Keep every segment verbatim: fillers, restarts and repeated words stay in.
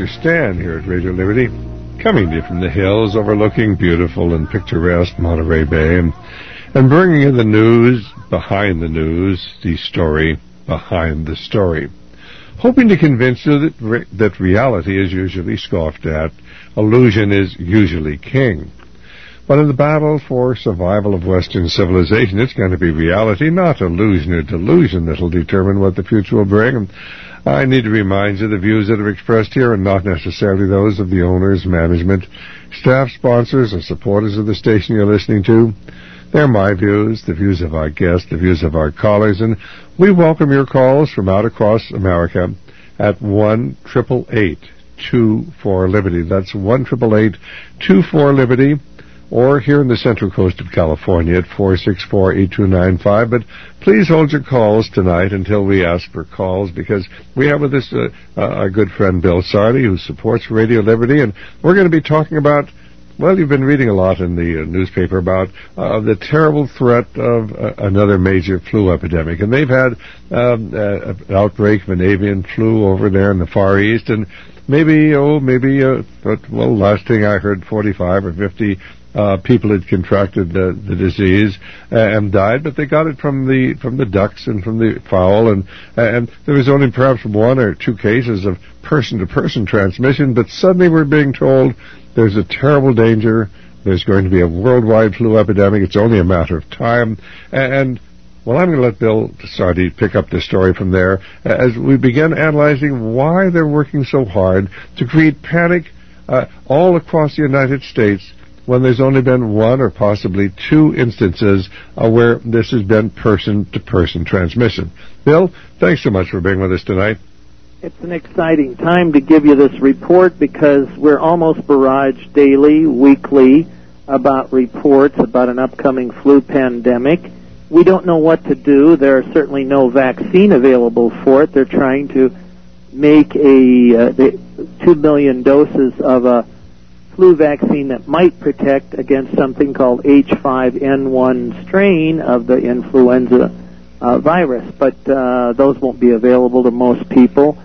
Mister Stan here at Radio Liberty, coming to you from the hills overlooking beautiful and picturesque Monterey Bay, and, and bringing you the news behind the news, the story behind the story. Hoping to convince you that, re- that reality is usually scoffed at, illusion is usually king. But in the battle for survival of Western civilization, it's going to be reality, not illusion or delusion, that will determine what the future will bring. And I need to remind you the views that are expressed here are not necessarily those of the owners, management, staff, sponsors, or supporters of the station you're listening to. They're my views, the views of our guests, the views of our callers, and we welcome your calls from out across America at one eight eight eight, two four, Liberty. That's one eight eight eight, two four, Liberty. Or here in the Central Coast of California at four six four, eight two nine five. But please hold your calls tonight until we ask for calls, because we have with us uh, uh, our good friend Bill Sardi, who supports Radio Liberty, and we're going to be talking about, well, you've been reading a lot in the uh, newspaper about uh, the terrible threat of uh, another major flu epidemic. And they've had um, uh, an outbreak of an avian flu over there in the Far East, and maybe, oh, maybe, uh, but, well, last thing I heard, forty-five or fifty Uh, people had contracted the, the disease uh, and died, but they got it from the from the ducks and from the fowl, and and there was only perhaps one or two cases of person-to-person transmission. But suddenly we're being told there's a terrible danger. There's going to be a worldwide flu epidemic. It's only a matter of time. And, and well, I'm going to let Bill Sardi pick up the story from there as we begin analyzing why they're working so hard to create panic uh, all across the United States, when there's only been one or possibly two instances uh, where this has been person-to-person transmission. Bill, thanks so much for being with us tonight. It's an exciting time to give you this report, because we're almost barraged daily, weekly, about reports about an upcoming flu pandemic. We don't know what to do. There are certainly no vaccine available for it. They're trying to make a uh, the two million doses of a flu vaccine that might protect against something called H five N one strain of the influenza uh, virus, but uh, those won't be available to most people.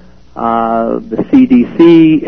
Uh, the C D C,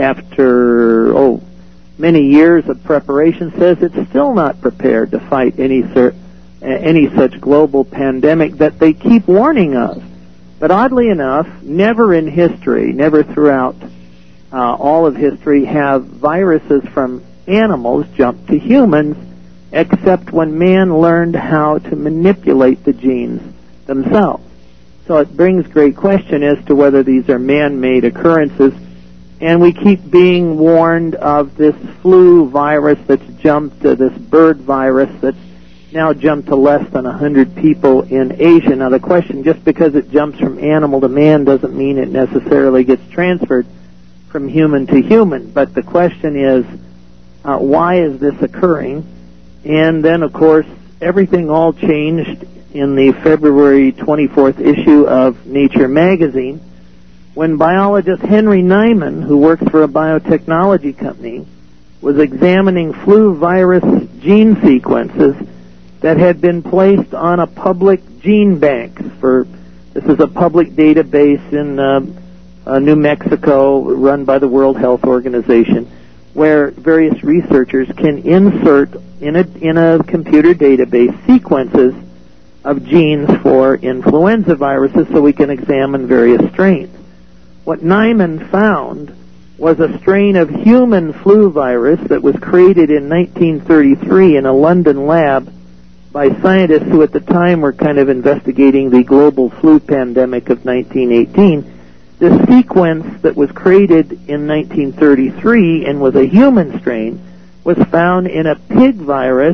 after oh many years of preparation, says it's still not prepared to fight any cer- any such global pandemic that they keep warning of. But oddly enough, never in history, never throughout Uh, all of history, have viruses from animals jump to humans, except when man learned how to manipulate the genes themselves. So it brings great question as to whether these are man-made occurrences, and we keep being warned of this flu virus that's jumped, uh, this bird virus that's now jumped to less than one hundred people in Asia. Now the question, just because it jumps from animal to man doesn't mean it necessarily gets transferred from human to human, but the question is, uh, why is this occurring? And then, of course, everything all changed in the February twenty-fourth issue of Nature magazine, when biologist Henry Nyman, who works for a biotechnology company, was examining flu virus gene sequences that had been placed on a public gene bank. For this is a public database in uh, Uh, New Mexico, run by the World Health Organization, where various researchers can insert in a in a computer database sequences of genes for influenza viruses so we can examine various strains. What Nyman found was a strain of human flu virus that was created in nineteen thirty-three in a London lab by scientists who at the time were kind of investigating the global flu pandemic of nineteen eighteen. The sequence that was created in nineteen thirty-three and was a human strain was found in a pig virus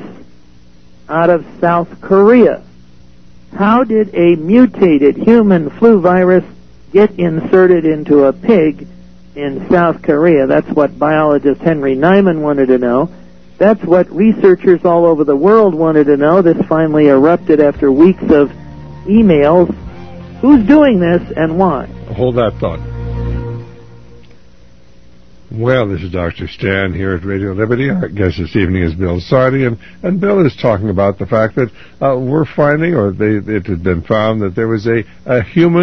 out of South Korea. How did a mutated human flu virus get inserted into a pig in South Korea? That's what biologist Henry Nyman wanted to know. That's what researchers all over the world wanted to know. This finally erupted after weeks of emails. Who's doing this and why? Hold that thought. Well, this is Doctor Stan here at Radio Liberty. Our guest this evening is Bill Sardi, and, and Bill is talking about the fact that uh, we're finding, or they, it had been found, that there was a, a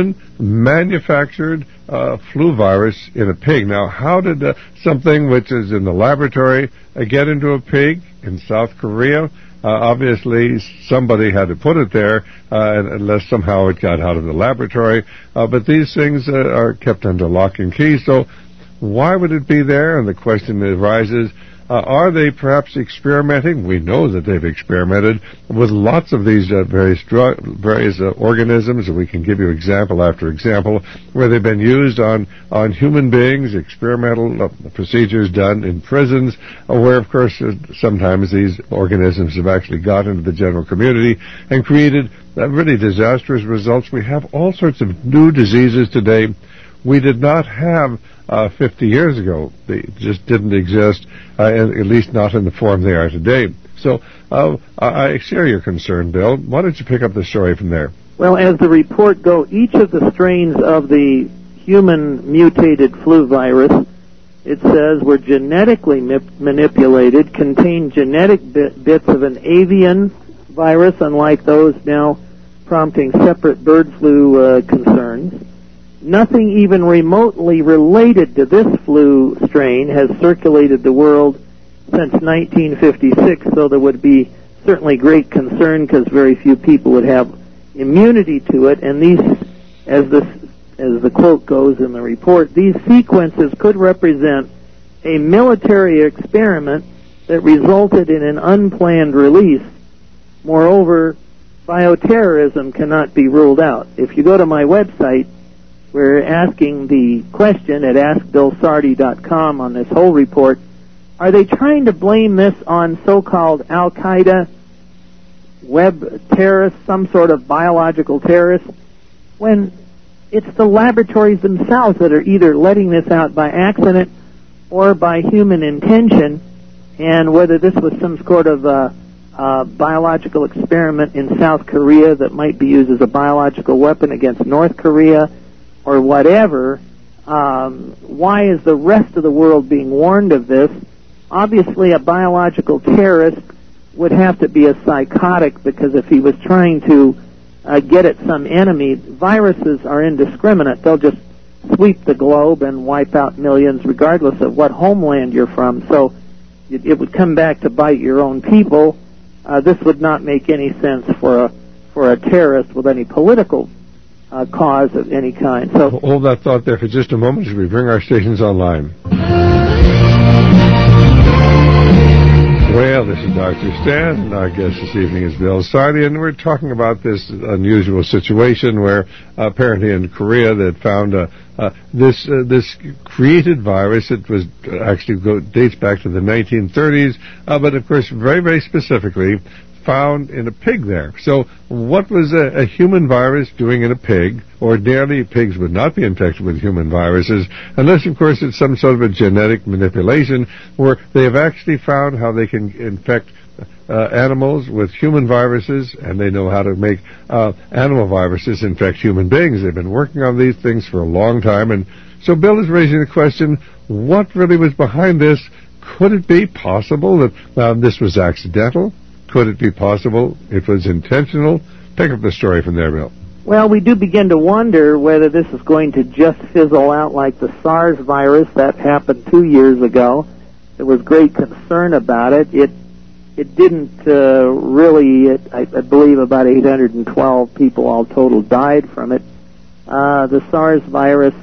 human-manufactured uh, flu virus in a pig. Now, how did uh, something which is in the laboratory uh, get into a pig in South Korea? Uh, obviously, somebody had to put it there, uh, unless somehow it got out of the laboratory. Uh, but these things uh, are kept under lock and key, so why would it be there? And the question arises, uh, are they perhaps experimenting? We know that they've experimented with lots of these uh, various drug, various uh, organisms, and we can give you example after example, where they've been used on, on human beings, experimental uh, procedures done in prisons, uh, where, of course, uh, sometimes these organisms have actually got into the general community and created uh, really disastrous results. We have all sorts of new diseases today we did not have uh, fifty years ago. They just didn't exist, uh, at least not in the form they are today. So uh, I share your concern, Bill. Why don't you pick up the story from there? Well, as the report go, each of the strains of the human mutated flu virus, it says, were genetically ma- manipulated, contain genetic bit- bits of an avian virus, unlike those now prompting separate bird flu uh, concerns. Nothing even remotely related to this flu strain has circulated the world since nineteen fifty-six, so there would be certainly great concern because very few people would have immunity to it. And these, as this, as the quote goes in the report, these sequences could represent a military experiment that resulted in an unplanned release. Moreover, bioterrorism cannot be ruled out. If you go to my website, we're asking the question at ask bill sardi dot com on this whole report, are they trying to blame this on so-called Al-Qaeda, web terrorists, some sort of biological terrorists, when it's the laboratories themselves that are either letting this out by accident or by human intention, and whether this was some sort of uh, uh, biological experiment in South Korea that might be used as a biological weapon against North Korea, or whatever, um, why is the rest of the world being warned of this? Obviously, a biological terrorist would have to be a psychotic, because if he was trying to uh, get at some enemy, viruses are indiscriminate. They'll just sweep the globe and wipe out millions regardless of what homeland you're from. So it, it would come back to bite your own people. Uh, this would not make any sense for a, for a terrorist with any political Uh, cause of any kind. So hold that thought there for just a moment as we bring our stations online. Well, this is Doctor Stan, and our guest this evening is Bill Sardi, and we're talking about this unusual situation where uh, apparently in Korea they had found uh, uh, this uh, this created virus. It was uh, actually go, dates back to the nineteen thirties, uh, but of course very, very specifically found in a pig there. So what was a, a human virus doing in a pig? Ordinarily, pigs would not be infected with human viruses, unless, of course, it's some sort of a genetic manipulation where they have actually found how they can infect uh, animals with human viruses, and they know how to make uh, animal viruses infect human beings. They've been working on these things for a long time, and so Bill is raising the question, what really was behind this? Could it be possible that uh, this was accidental? Could it be possible it was intentional? Pick up the story from there, Bill. Well, we do begin to wonder whether this is going to just fizzle out like the SARS virus that happened two years ago. There was great concern about it. It it didn't uh, really, it, I, I believe about eight hundred twelve people all total died from it. Uh, the SARS virus,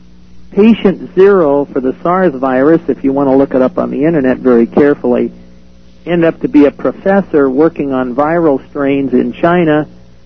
patient zero for the SARS virus, if you want to look it up on the internet very carefully, ended up to be a professor working on viral strains in China.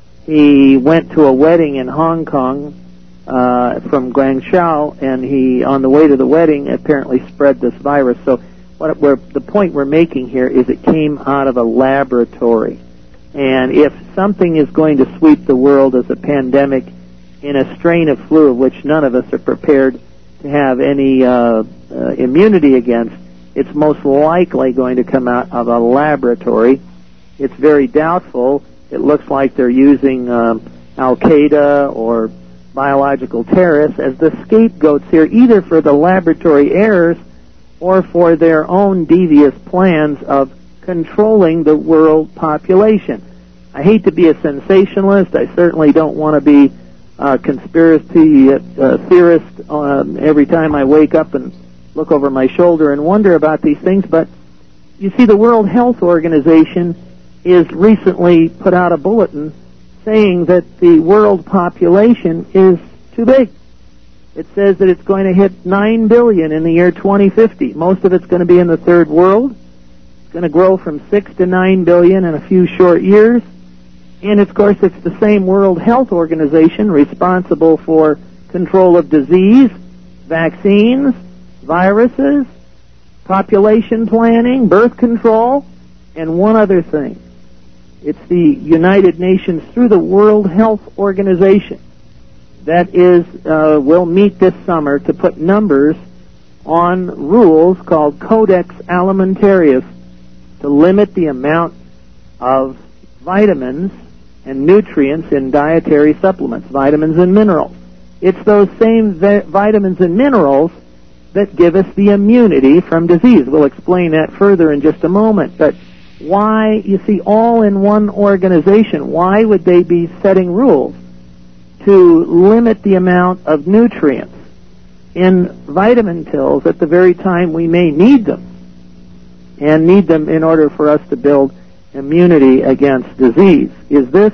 He went to a wedding in Hong Kong uh, from Guangzhou, and he, on the way to the wedding, apparently spread this virus. So what we're, the point we're making here is it came out of a laboratory. And if something is going to sweep the world as a pandemic in a strain of flu of which none of us are prepared to have any uh, uh, immunity against, it's most likely going to come out of a laboratory. It's very doubtful. It looks like they're using um, Al-Qaeda or biological terrorists as the scapegoats here, either for the laboratory errors or for their own devious plans of controlling the world population. I hate to be a sensationalist. I certainly don't want to be a conspiracy uh, theorist um, every time I wake up and look over my shoulder and wonder about these things. But you see, the World Health Organization is recently put out a bulletin saying that the world population is too big. It says that it's going to hit nine billion in the year twenty fifty. Most of it's going to be in the third world. It's going to grow from six to nine billion in a few short years. And, of course, it's the same World Health Organization responsible for control of disease, vaccines, viruses, population planning, birth control, and one other thing. It's the United Nations through the World Health Organization that is uh, will meet this summer to put numbers on rules called Codex Alimentarius to limit the amount of vitamins and nutrients in dietary supplements, vitamins and minerals. It's those same vi- vitamins and minerals that give us the immunity from disease. We'll explain that further in just a moment. But why, you see, all in one organization, why would they be setting rules to limit the amount of nutrients in vitamin pills at the very time we may need them, and need them in order for us to build immunity against disease? Is this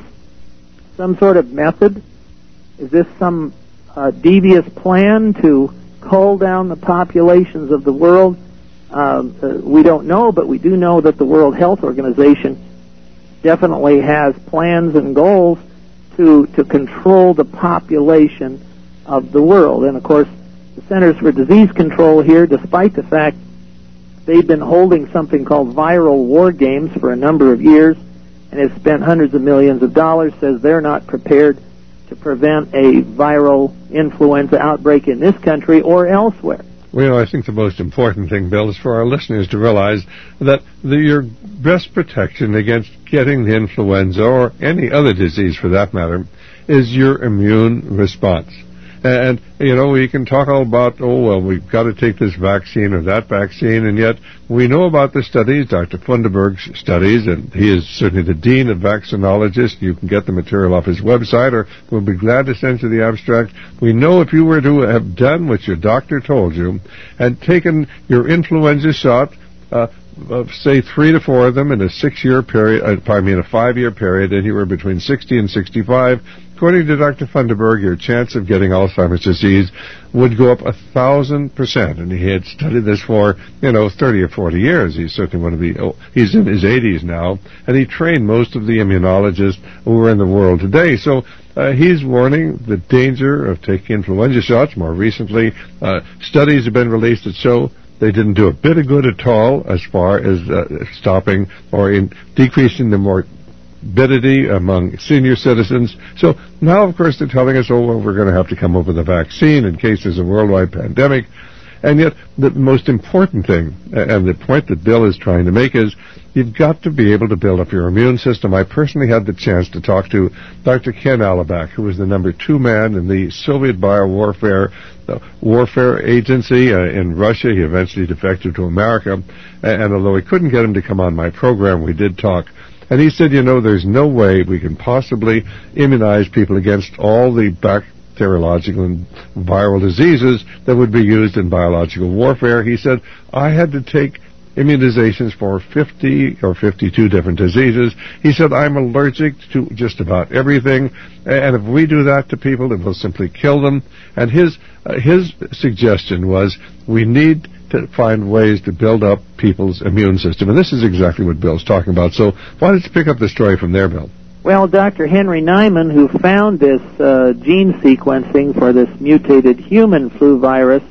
some sort of method? Is this some uh, devious plan to cull down the populations of the world? Um, uh, we don't know, but we do know that the World Health Organization definitely has plans and goals to to control the population of the world. And, of course, the Centers for Disease Control here, despite the fact they've been holding something called viral war games for a number of years and have spent hundreds of millions of dollars, says they're not prepared to prevent a viral influenza outbreak in this country or elsewhere. Well, I think the most important thing, Bill, is for our listeners to realize that the, your best protection against getting the influenza or any other disease for that matter is your immune response. And, you know, we can talk all about, oh, well, we've got to take this vaccine or that vaccine, and yet we know about the studies, Doctor Funderburg's studies, and he is certainly the dean of vaccinologists. You can get the material off his website, or we'll be glad to send you the abstract. We know if you were to have done what your doctor told you and taken your influenza shot, uh, of, say, three to four of them in a six-year period, uh, pardon me, in a five-year period, and you were between sixty and sixty-five, according to Doctor Funderburg, your chance of getting Alzheimer's disease would go up a thousand percent. And he had studied this for, you know, thirty or forty years. He's certainly one of the, oh, he's in his eighties now, and he trained most of the immunologists who are in the world today. So uh, he's warning the danger of taking influenza shots. More recently, uh, studies have been released that show they didn't do a bit of good at all as far as uh, stopping or in decreasing the morbidity among senior citizens. So now, of course, they're telling us, oh, well, we're going to have to come up with a vaccine in case there's a worldwide pandemic. And yet, the most important thing, and the point that Bill is trying to make, is you've got to be able to build up your immune system. I personally had the chance to talk to Doctor Ken Alibek, who was the number two man in the Soviet biowarfare uh, warfare agency uh, in Russia. He eventually defected to America. And, and although we couldn't get him to come on my program, we did talk. And he said, you know, there's no way we can possibly immunize people against all the bacteriological and viral diseases that would be used in biological warfare. He said, I had to take immunizations for fifty or fifty-two different diseases. He said, I'm allergic to just about everything, and if we do that to people, it will simply kill them. And his uh, his suggestion was we need to find ways to build up people's immune system. And this is exactly what Bill's talking about. So why don't you pick up the story from there, Bill? Well, Doctor Henry Nyman, who found this uh, gene sequencing for this mutated human flu virus,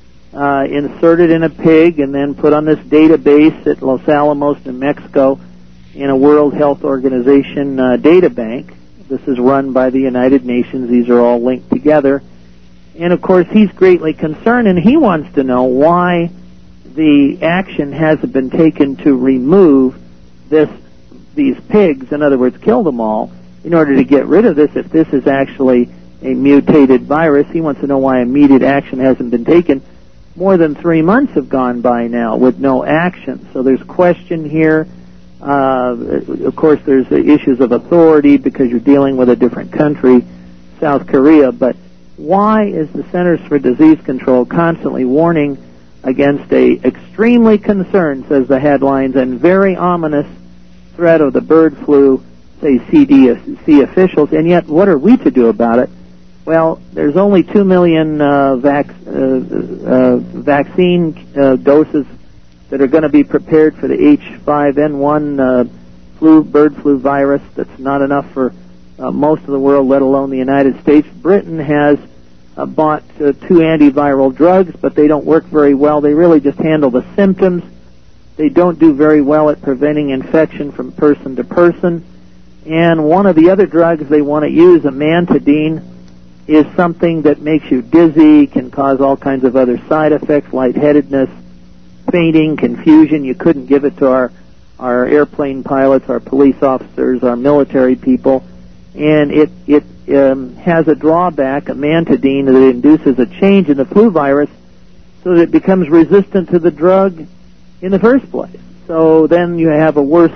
uh, inserted in a pig and then put on this database at Los Alamos, New Mexico, in a World Health Organization uh, data bank. This is run by the United Nations. These are all linked together. And, of course, he's greatly concerned, and he wants to know why the action hasn't been taken to remove this these pigs, in other words, kill them all, in order to get rid of this. If this is actually a mutated virus, he wants to know why immediate action hasn't been taken. more than three months have gone by now with no action. So there's question here. Uh, of course, there's the issues of authority because you're dealing with a different country, South Korea. But why is the Centers for Disease Control constantly warning against a extremely concerned, says the headlines, and very ominous threat of the bird flu, say C D C officials, and yet what are we to do about it? Well, there's only two million uh, vac- uh, uh, vaccine uh, doses that are going to be prepared for the H five N one uh, flu, bird flu virus. That's not enough for uh, most of the world, let alone the United States. Britain has uh, bought uh, two antiviral drugs, but they don't work very well. They really just handle the symptoms. They don't do very well at preventing infection from person to person. And one of the other drugs they want to use, amantadine, is something that makes you dizzy, can cause all kinds of other side effects, lightheadedness, fainting, confusion. You couldn't give it to our, our airplane pilots, our police officers, our military people. And it, it um, has a drawback, amantadine, that induces a change in the flu virus so that it becomes resistant to the drug in the first place. So then you have a worse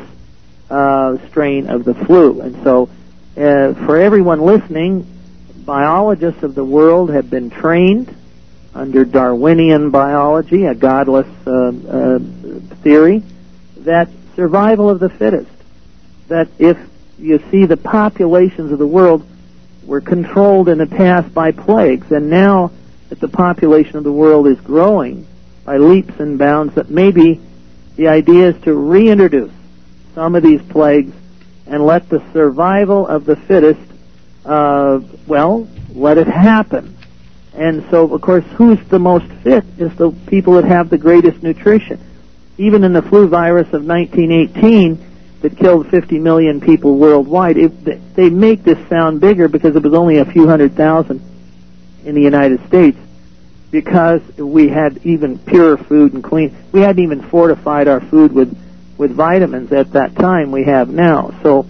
uh, strain of the flu. And so uh, for everyone listening, biologists of the world have been trained under Darwinian biology, a godless uh, uh, theory, that survival of the fittest, that if you see the populations of the world were controlled in the past by plagues, and now that the population of the world is growing by leaps and bounds, that maybe the idea is to reintroduce some of these plagues and let the survival of the fittest, uh, well, let it happen. And so, of course, who's the most fit is the people that have the greatest nutrition. Even in the flu virus of nineteen eighteen that killed fifty million people worldwide, it, they make this sound bigger because it was only a few hundred thousand in the United States, because we had even purer food and clean. We hadn't even fortified our food with, with vitamins at that time we have now. So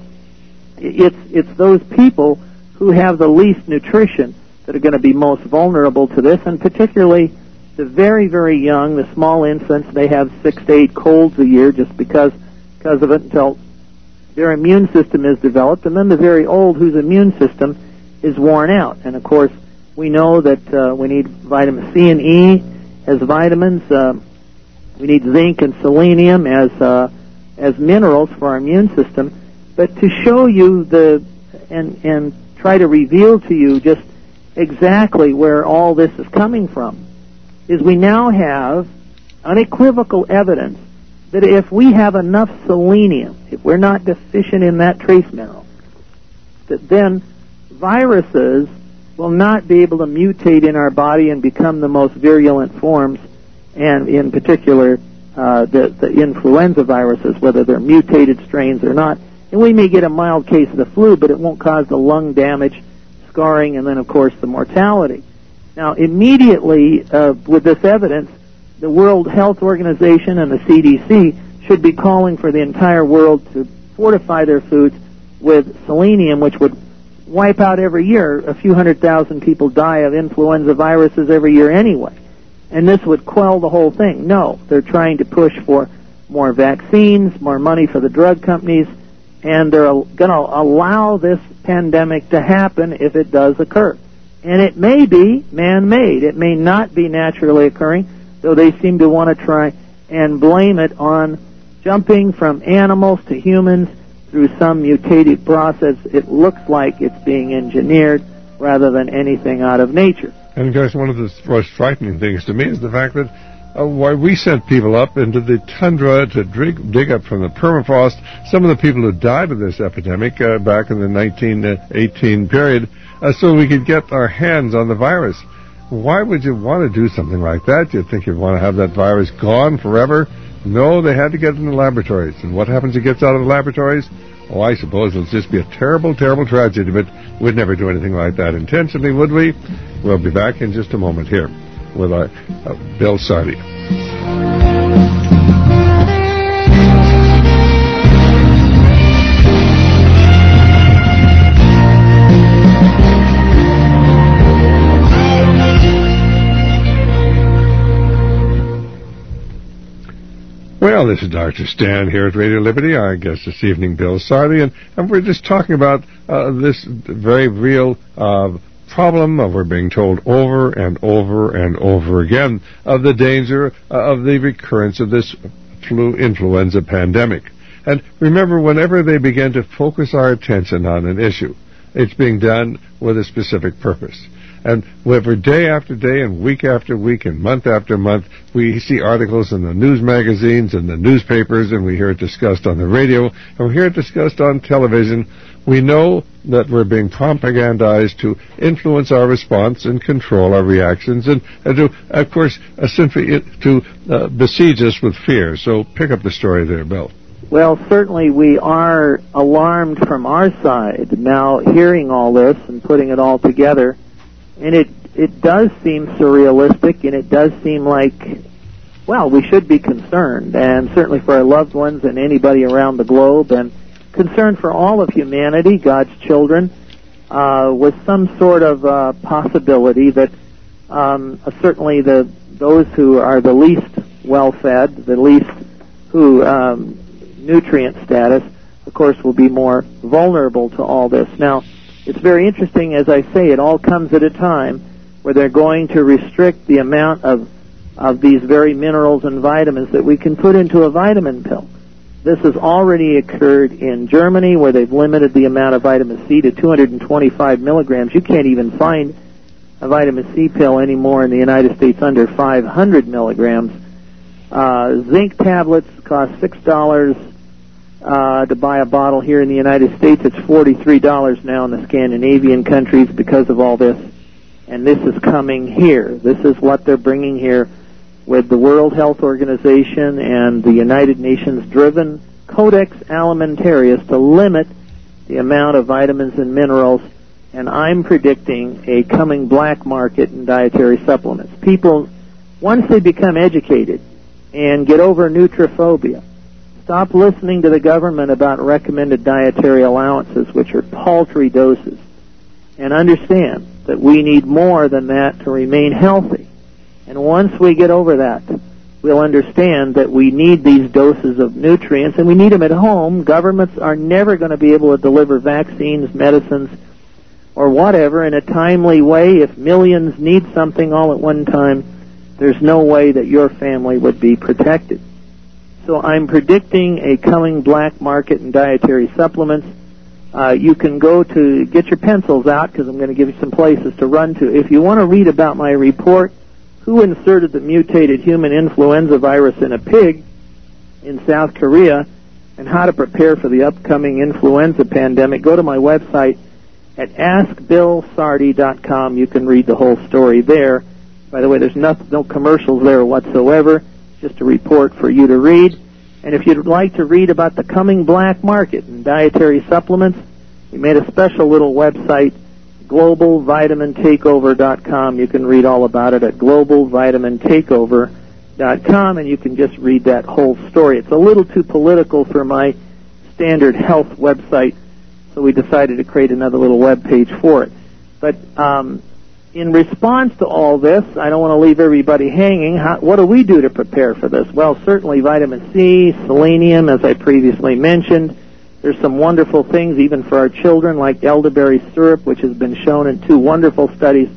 it's it's those people who have the least nutrition that are going to be most vulnerable to this, and particularly the very, very young, the small infants. They have six to eight colds a year just because because of it until their immune system is developed, and then the very old whose immune system is worn out. And, of course, we know that uh, we need vitamin C and E as vitamins. Uh, we need zinc and selenium as uh, as minerals for our immune system. But to show you the and and try to reveal to you just exactly where all this is coming from is we now have unequivocal evidence that if we have enough selenium, if we're not deficient in that trace mineral, that then viruses will not be able to mutate in our body and become the most virulent forms, and in particular uh, the, the influenza viruses, whether they're mutated strains or not. And we may get a mild case of the flu, but it won't cause the lung damage, scarring, and then, of course, the mortality. Now, immediately uh, with this evidence, the World Health Organization and the C D C should be calling for the entire world to fortify their foods with selenium, which would wipe out every year. A few hundred thousand people die of influenza viruses every year anyway. And this would quell the whole thing. No, they're trying to push for more vaccines, more money for the drug companies, and they're going to allow this pandemic to happen if it does occur. And it may be man-made. It may not be naturally occurring, though they seem to want to try and blame it on jumping from animals to humans through some mutated process. It looks like it's being engineered rather than anything out of nature. And, of course, one of the most frightening things to me is the fact that Uh, why we sent people up into the tundra to dig, dig up from the permafrost. Some of the people who died of this epidemic uh, back in the nineteen eighteen period, uh, so we could get our hands on the virus. Why would you want to do something like that? You'd think you'd want to have that virus gone forever. No, they had to get it in the laboratories. And what happens if it gets out of the laboratories? Oh, I suppose it'll just be a terrible, terrible tragedy, but we'd never do anything like that intentionally, would we? We'll be back in just a moment here with our, uh, Bill Sardi. Well, this is Doctor Stan here at Radio Liberty. Our guest this evening, Bill Sardi, and, and we're just talking about uh, this very real uh, problem of we're being told over and over and over again of the danger uh, of the recurrence of this flu influenza pandemic. And remember, whenever they begin to focus our attention on an issue, it's being done with a specific purpose. And whenever day after day and week after week and month after month, we see articles in the news magazines and the newspapers, and we hear it discussed on the radio, and we hear it discussed on television, we know that we're being propagandized to influence our response and control our reactions, and, and to, of course, uh, simply to uh, besiege us with fear. So pick up the story there, Bill. Well, certainly we are alarmed from our side now hearing all this and putting it all together. And it it does seem surrealistic, and it does seem like, well, we should be concerned, and certainly for our loved ones and anybody around the globe, and concerned for all of humanity, God's children, uh, with some sort of uh, possibility that um, uh, certainly the those who are the least well-fed, the least who um, nutrient status, of course, will be more vulnerable to all this. Now, it's very interesting, as I say, it all comes at a time where they're going to restrict the amount of of these very minerals and vitamins that we can put into a vitamin pill. This has already occurred in Germany, where they've limited the amount of vitamin C to two hundred twenty-five milligrams. You can't even find a vitamin C pill anymore in the United States under five hundred milligrams. Uh, zinc tablets cost six dollars. Uh, to buy a bottle here in the United States. It's forty-three dollars now in the Scandinavian countries because of all this. And this is coming here. This is what they're bringing here with the World Health Organization and the United Nations-driven Codex Alimentarius to limit the amount of vitamins and minerals. And I'm predicting a coming black market in dietary supplements. People, once they become educated and get over nutriphobia, stop listening to the government about recommended dietary allowances, which are paltry doses, and understand that we need more than that to remain healthy. And once we get over that, we'll understand that we need these doses of nutrients, and we need them at home. Governments are never going to be able to deliver vaccines, medicines, or whatever in a timely way. If millions need something all at one time, there's no way that your family would be protected. So I'm predicting a coming black market in dietary supplements. Uh, you can go to, get your pencils out, because I'm going to give you some places to run to. If you want to read about my report, Who Inserted the Mutated Human Influenza Virus in a Pig in South Korea, and How to Prepare for the Upcoming Influenza Pandemic, go to my website at ask bill sardi dot com. You can read the whole story there. By the way, there's no, no commercials there whatsoever. Just a report for you to read. And if you'd like to read about the coming black market in dietary supplements, we made a special little website, global vitamin takeover dot com. You can read all about it at global vitamin takeover dot com, and you can just read that whole story. It's a little too political for my standard health website, so we decided to create another little web page for it. But um, in response to all this, I don't want to leave everybody hanging. How, what do we do to prepare for this? Well, certainly vitamin C, selenium, as I previously mentioned. There's some wonderful things even for our children, like elderberry syrup, which has been shown in two wonderful studies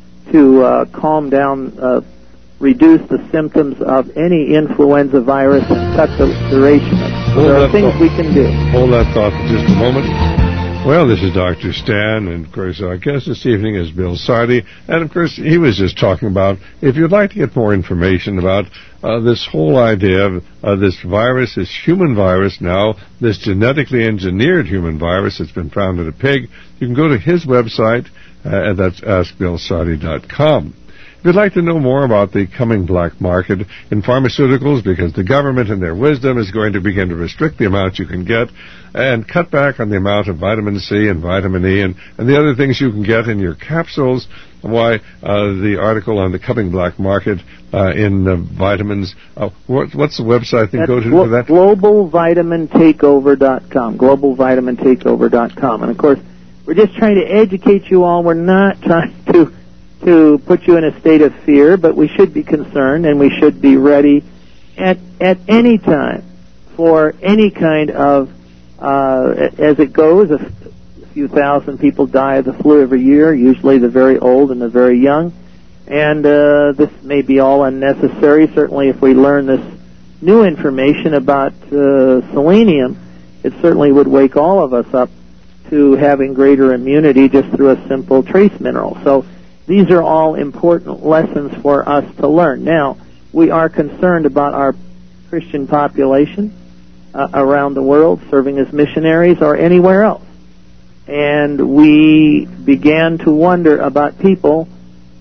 to uh, calm down, uh, reduce the symptoms of any influenza virus and cut the duration of it. So there are things thought. we can do. Hold that thought for just a moment. Well, this is Doctor Stan, and of course our guest this evening is Bill Sardi, and of course he was just talking about, if you'd like to get more information about uh, this whole idea of uh, this virus, this human virus now, this genetically engineered human virus that's been found in a pig, you can go to his website, uh, and that's ask bill sardi dot com. If you'd like to know more about the coming black market in pharmaceuticals, because the government in their wisdom is going to begin to restrict the amount you can get and cut back on the amount of vitamin C and vitamin E and, and the other things you can get in your capsules, why uh, the article on the coming black market uh, in uh, vitamins, uh, what, what's the website you can go to glo- for that? global vitamin takeover dot com, global vitamin takeover dot com. And, of course, we're just trying to educate you all. We're not trying to... to put you in a state of fear, but we should be concerned and we should be ready at at any time for any kind of, uh, as it goes, a few thousand people die of the flu every year, usually the very old and the very young. And uh, this may be all unnecessary. Certainly if we learn this new information about uh, selenium, it certainly would wake all of us up to having greater immunity just through a simple trace mineral. So these are all important lessons for us to learn. Now, we are concerned about our Christian population uh, around the world serving as missionaries or anywhere else. And we began to wonder about people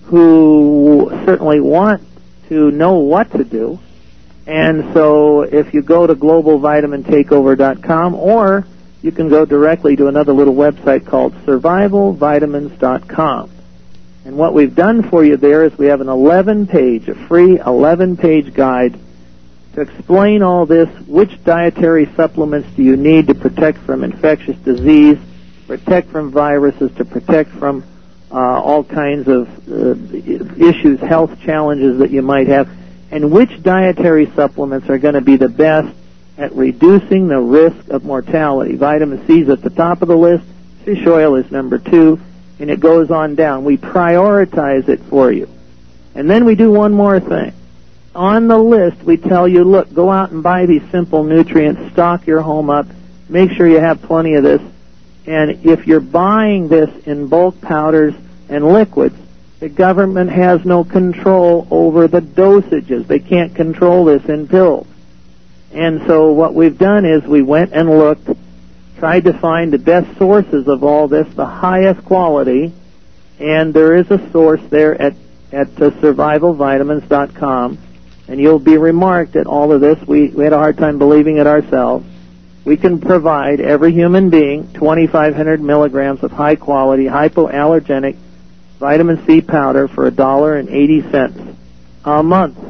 who certainly want to know what to do. And so if you go to global vitamin takeover dot com, or you can go directly to another little website called survival vitamins dot com. And what we've done for you there is we have an eleven page, a free eleven page guide to explain all this. Which dietary supplements do you need to protect from infectious disease, protect from viruses, to protect from uh, all kinds of uh, issues, health challenges that you might have, and which dietary supplements are going to be the best at reducing the risk of mortality. Vitamin C is at the top of the list. Fish oil is number two, and it goes on down. We prioritize it for you. And then we do one more thing. On the list, we tell you, look, go out and buy these simple nutrients, stock your home up, make sure you have plenty of this. And if you're buying this in bulk powders and liquids, the government has no control over the dosages. They can't control this in pills. And so what we've done is we went and looked, tried to find the best sources of all this, the highest quality, and there is a source there at, at uh, survival vitamins dot com, and you'll be remarked at all of this. We, we had a hard time believing it ourselves. We can provide every human being twenty-five hundred milligrams of high-quality, hypoallergenic vitamin C powder for one dollar and eighty cents a month.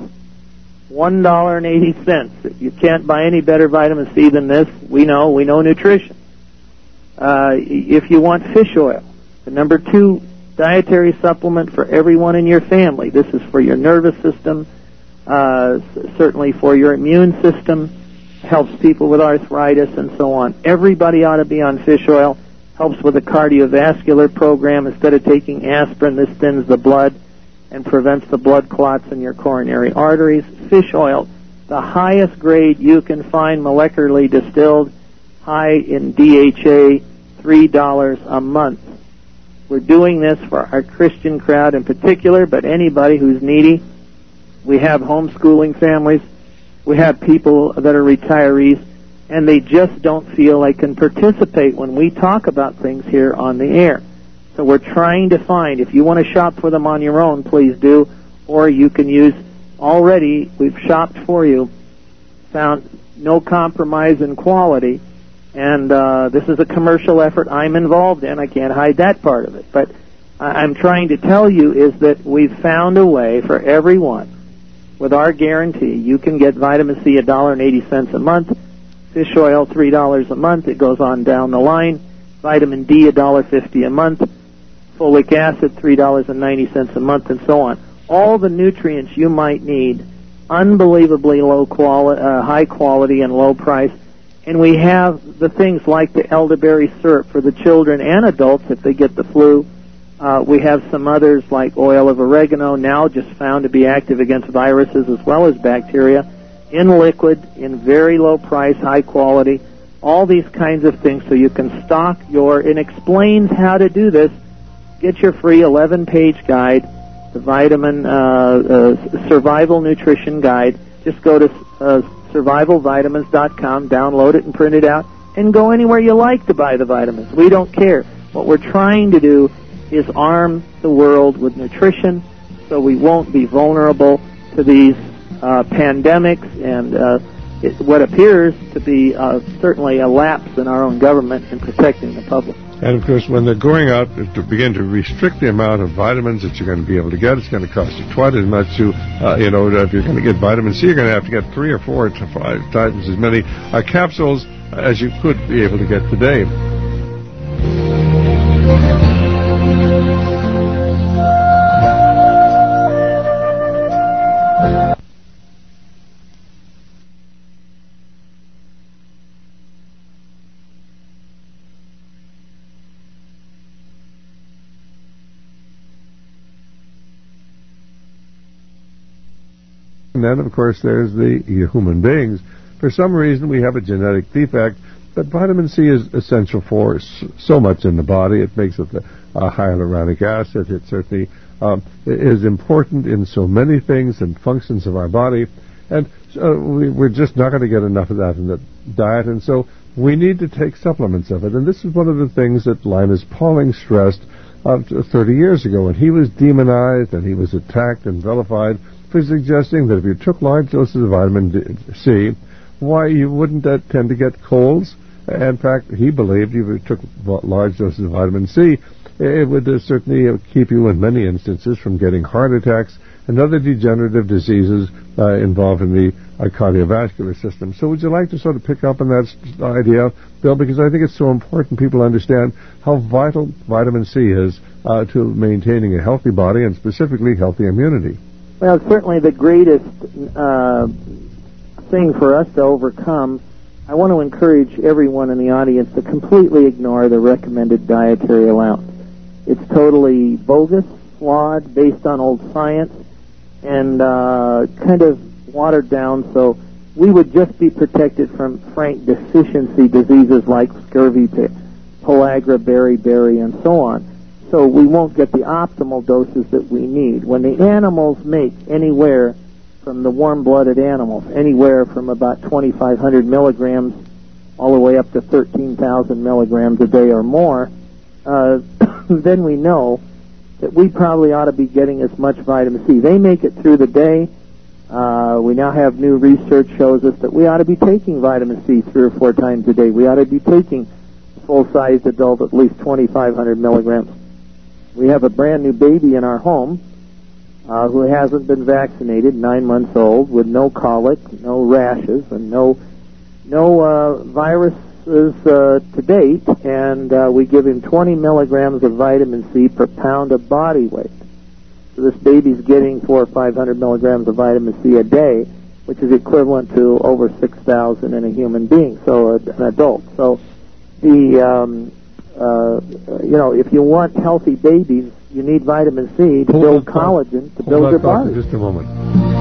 one dollar and eighty cents. You can't buy any better vitamin C than this. We know. We know nutrition. Uh, if you want fish oil, the number two dietary supplement for everyone in your family. This is for your nervous system, uh, certainly for your immune system, helps people with arthritis and so on. Everybody ought to be on fish oil. Helps with the cardiovascular program. Instead of taking aspirin, this thins the blood and prevents the blood clots in your coronary arteries. Fish oil, the highest grade you can find, molecularly distilled, high in D H A, three dollars a month. We're doing this for our Christian crowd in particular, but anybody who's needy. We have homeschooling families. We have people that are retirees, and they just don't feel they can participate when we talk about things here on the air. So we're trying to find, if you want to shop for them on your own, please do, or you can use, already, we've shopped for you, found no compromise in quality, and uh, this is a commercial effort I'm involved in. I can't hide that part of it. But I'm trying to tell you is that we've found a way for everyone. With our guarantee, you can get vitamin C one dollar and eighty cents a month, fish oil three dollars a month. It goes on down the line. Vitamin D one dollar and fifty cents a month. Folic acid three dollars and ninety cents a month, and so on. All the nutrients you might need, unbelievably low quality, uh, high quality and low price. And we have the things like the elderberry syrup for the children and adults if they get the flu. Uh, we have some others like oil of oregano, now just found to be active against viruses as well as bacteria, in liquid, in very low price, high quality, all these kinds of things so you can stock your, and explains how to do this. Get your free eleven page guide, the vitamin uh, uh, survival nutrition guide. Just go to uh, survival vitamins dot com, download it and print it out, and go anywhere you like to buy the vitamins. We don't care. What we're trying to do is arm the world with nutrition so we won't be vulnerable to these uh, pandemics and uh, it, what appears to be uh, certainly a lapse in our own government in protecting the public. And, of course, when they're going out to begin to restrict the amount of vitamins that you're going to be able to get, it's going to cost you twice as much to, uh, you know, if you're going to get vitamin C, you're going to have to get three or four to five times as many uh, capsules as you could be able to get today. And then, of course, there's the human beings. For some reason, we have a genetic defect, but vitamin C is essential for so much in the body. It makes it the uh, hyaluronic acid. It certainly um, is important in so many things and functions of our body. And uh, we, we're just not going to get enough of that in the diet, and so we need to take supplements of it. And this is one of the things that Linus Pauling stressed uh, thirty years ago, when he was demonized and he was attacked and vilified for suggesting that if you took large doses of vitamin C, why you wouldn't uh, tend to get colds. In fact, he believed if you took large doses of vitamin C, it would uh, certainly uh, keep you in many instances from getting heart attacks and other degenerative diseases uh, involved in the uh, cardiovascular system. So would you like to sort of pick up on that idea, Bill? Because I think it's so important people understand how vital vitamin C is uh, to maintaining a healthy body and specifically healthy immunity. Well, it's certainly the greatest uh, thing for us to overcome. I want to encourage everyone in the audience to completely ignore the recommended dietary allowance. It's totally bogus, flawed, based on old science, and uh, kind of watered down, so we would just be protected from frank deficiency diseases like scurvy, pellagra, beriberi, and so on. So we won't get the optimal doses that we need. When the animals make anywhere from the warm-blooded animals, anywhere from about twenty-five hundred milligrams all the way up to thirteen thousand milligrams a day or more, uh, then we know that we probably ought to be getting as much vitamin C. They make it through the day. Uh, we now have new research shows us that we ought to be taking vitamin C three or four times a day. We ought to be taking full-sized adult at least twenty-five hundred milligrams. We have a brand new baby in our home uh, who hasn't been vaccinated, nine months old, with no colic, no rashes, and no no uh, viruses uh, to date, and uh, we give him twenty milligrams of vitamin C per pound of body weight. So this baby's getting four or five hundred milligrams of vitamin C a day, which is equivalent to over six thousand in a human being, so an adult. So the um, uh, you know, if you want healthy babies, you need vitamin C to hold build collagen to build your body. Just a moment.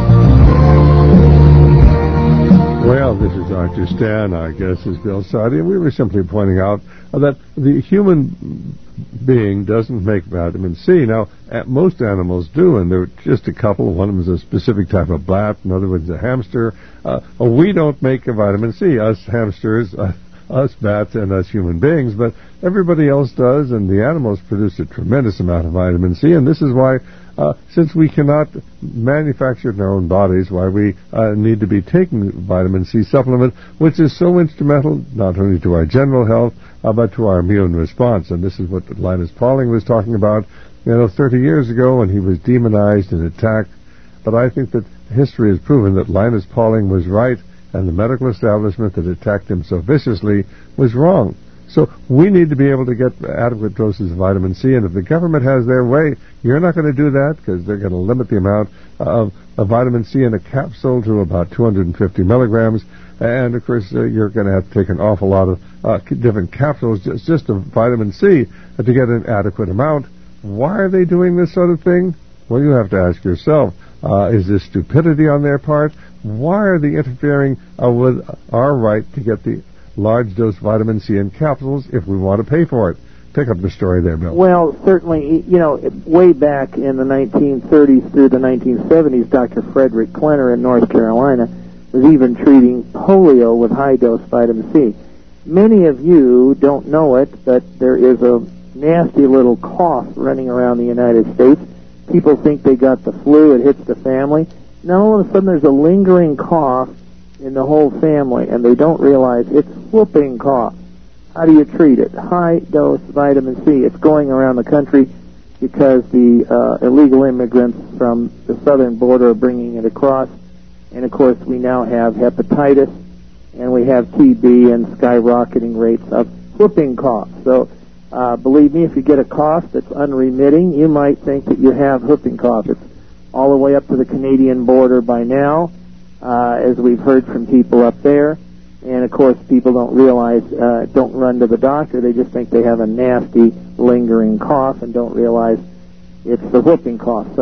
Well, this is Doctor Stan. Our guest is Bill Sadi, and we were simply pointing out that the human being doesn't make vitamin C. Now, most animals do, and there are just a couple. One of them is a specific type of bat, another one's a hamster. Uh, we don't make a vitamin C, us hamsters, uh, us bats, and us human beings, but everybody else does, and the animals produce a tremendous amount of vitamin C, and this is why, uh, since we cannot manufacture it in our own bodies, why we uh, need to be taking vitamin C supplement, which is so instrumental not only to our general health, uh, but to our immune response. And this is what Linus Pauling was talking about, you know, thirty years ago when he was demonized and attacked. But I think that history has proven that Linus Pauling was right, and the medical establishment that attacked him so viciously was wrong. So we need to be able to get adequate doses of vitamin C, and if the government has their way, you're not going to do that because they're going to limit the amount of, of vitamin C in a capsule to about two hundred fifty milligrams, and of course uh, you're going to have to take an awful lot of uh, different capsules just, just of vitamin C to get an adequate amount. Why are they doing this sort of thing? Well, you have to ask yourself, uh, is this stupidity on their part? Why are they interfering uh, with our right to get the large dose vitamin C in capsules if we want to pay for it? Pick up the story there, Bill. Well, certainly, you know, way back in the nineteen thirties through the nineteen seventies, Doctor Frederick Klenner in North Carolina was even treating polio with high-dose vitamin C. Many of you don't know it, but there is a nasty little cough running around the United States. People think they got the flu, it hits the family. Now all of a sudden there's a lingering cough in the whole family, and they don't realize it's whooping cough. How do you treat it? High-dose vitamin C. It's going around the country because the uh, illegal immigrants from the southern border are bringing it across. And, of course, we now have hepatitis, and we have T B and skyrocketing rates of whooping cough. So, uh, believe me, if you get a cough that's unremitting, you might think that you have whooping cough. It's all the way up to the Canadian border by now, uh, as we've heard from people up there. And, of course, people don't realize, uh, don't run to the doctor. They just think they have a nasty, lingering cough and don't realize it's the whooping cough. So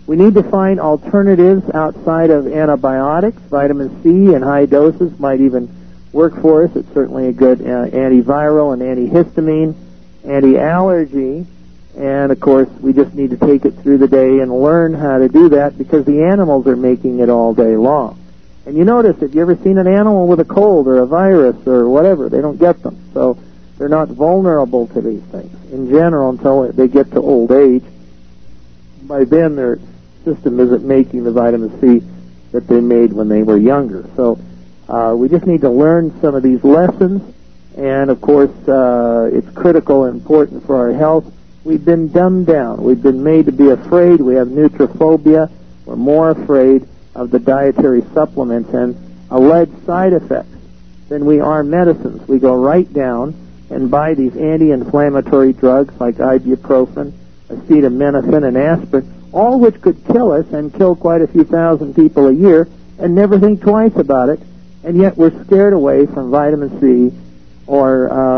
We need to find alternatives outside of antibiotics. Vitamin C in high doses might even work for us. It's certainly a good uh, antiviral and antihistamine, anti-allergy, and of course we just need to take it through the day and learn how to do that because the animals are making it all day long. And you notice, have you ever seen an animal with a cold or a virus or whatever? They don't get them. So they're not vulnerable to these things in general until they get to old age. By then their system isn't making the vitamin C that they made when they were younger. So uh, we just need to learn some of these lessons. And of course uh, it's critical and important for our health. We've been dumbed down. We've been made to be afraid. We have nutrophobia. We're more afraid of the dietary supplements and alleged side effects than we are medicines. We go right down and buy these anti-inflammatory drugs like ibuprofen, acetaminophen, and aspirin, all which could kill us and kill quite a few thousand people a year, and never think twice about it, and yet we're scared away from vitamin C or uh,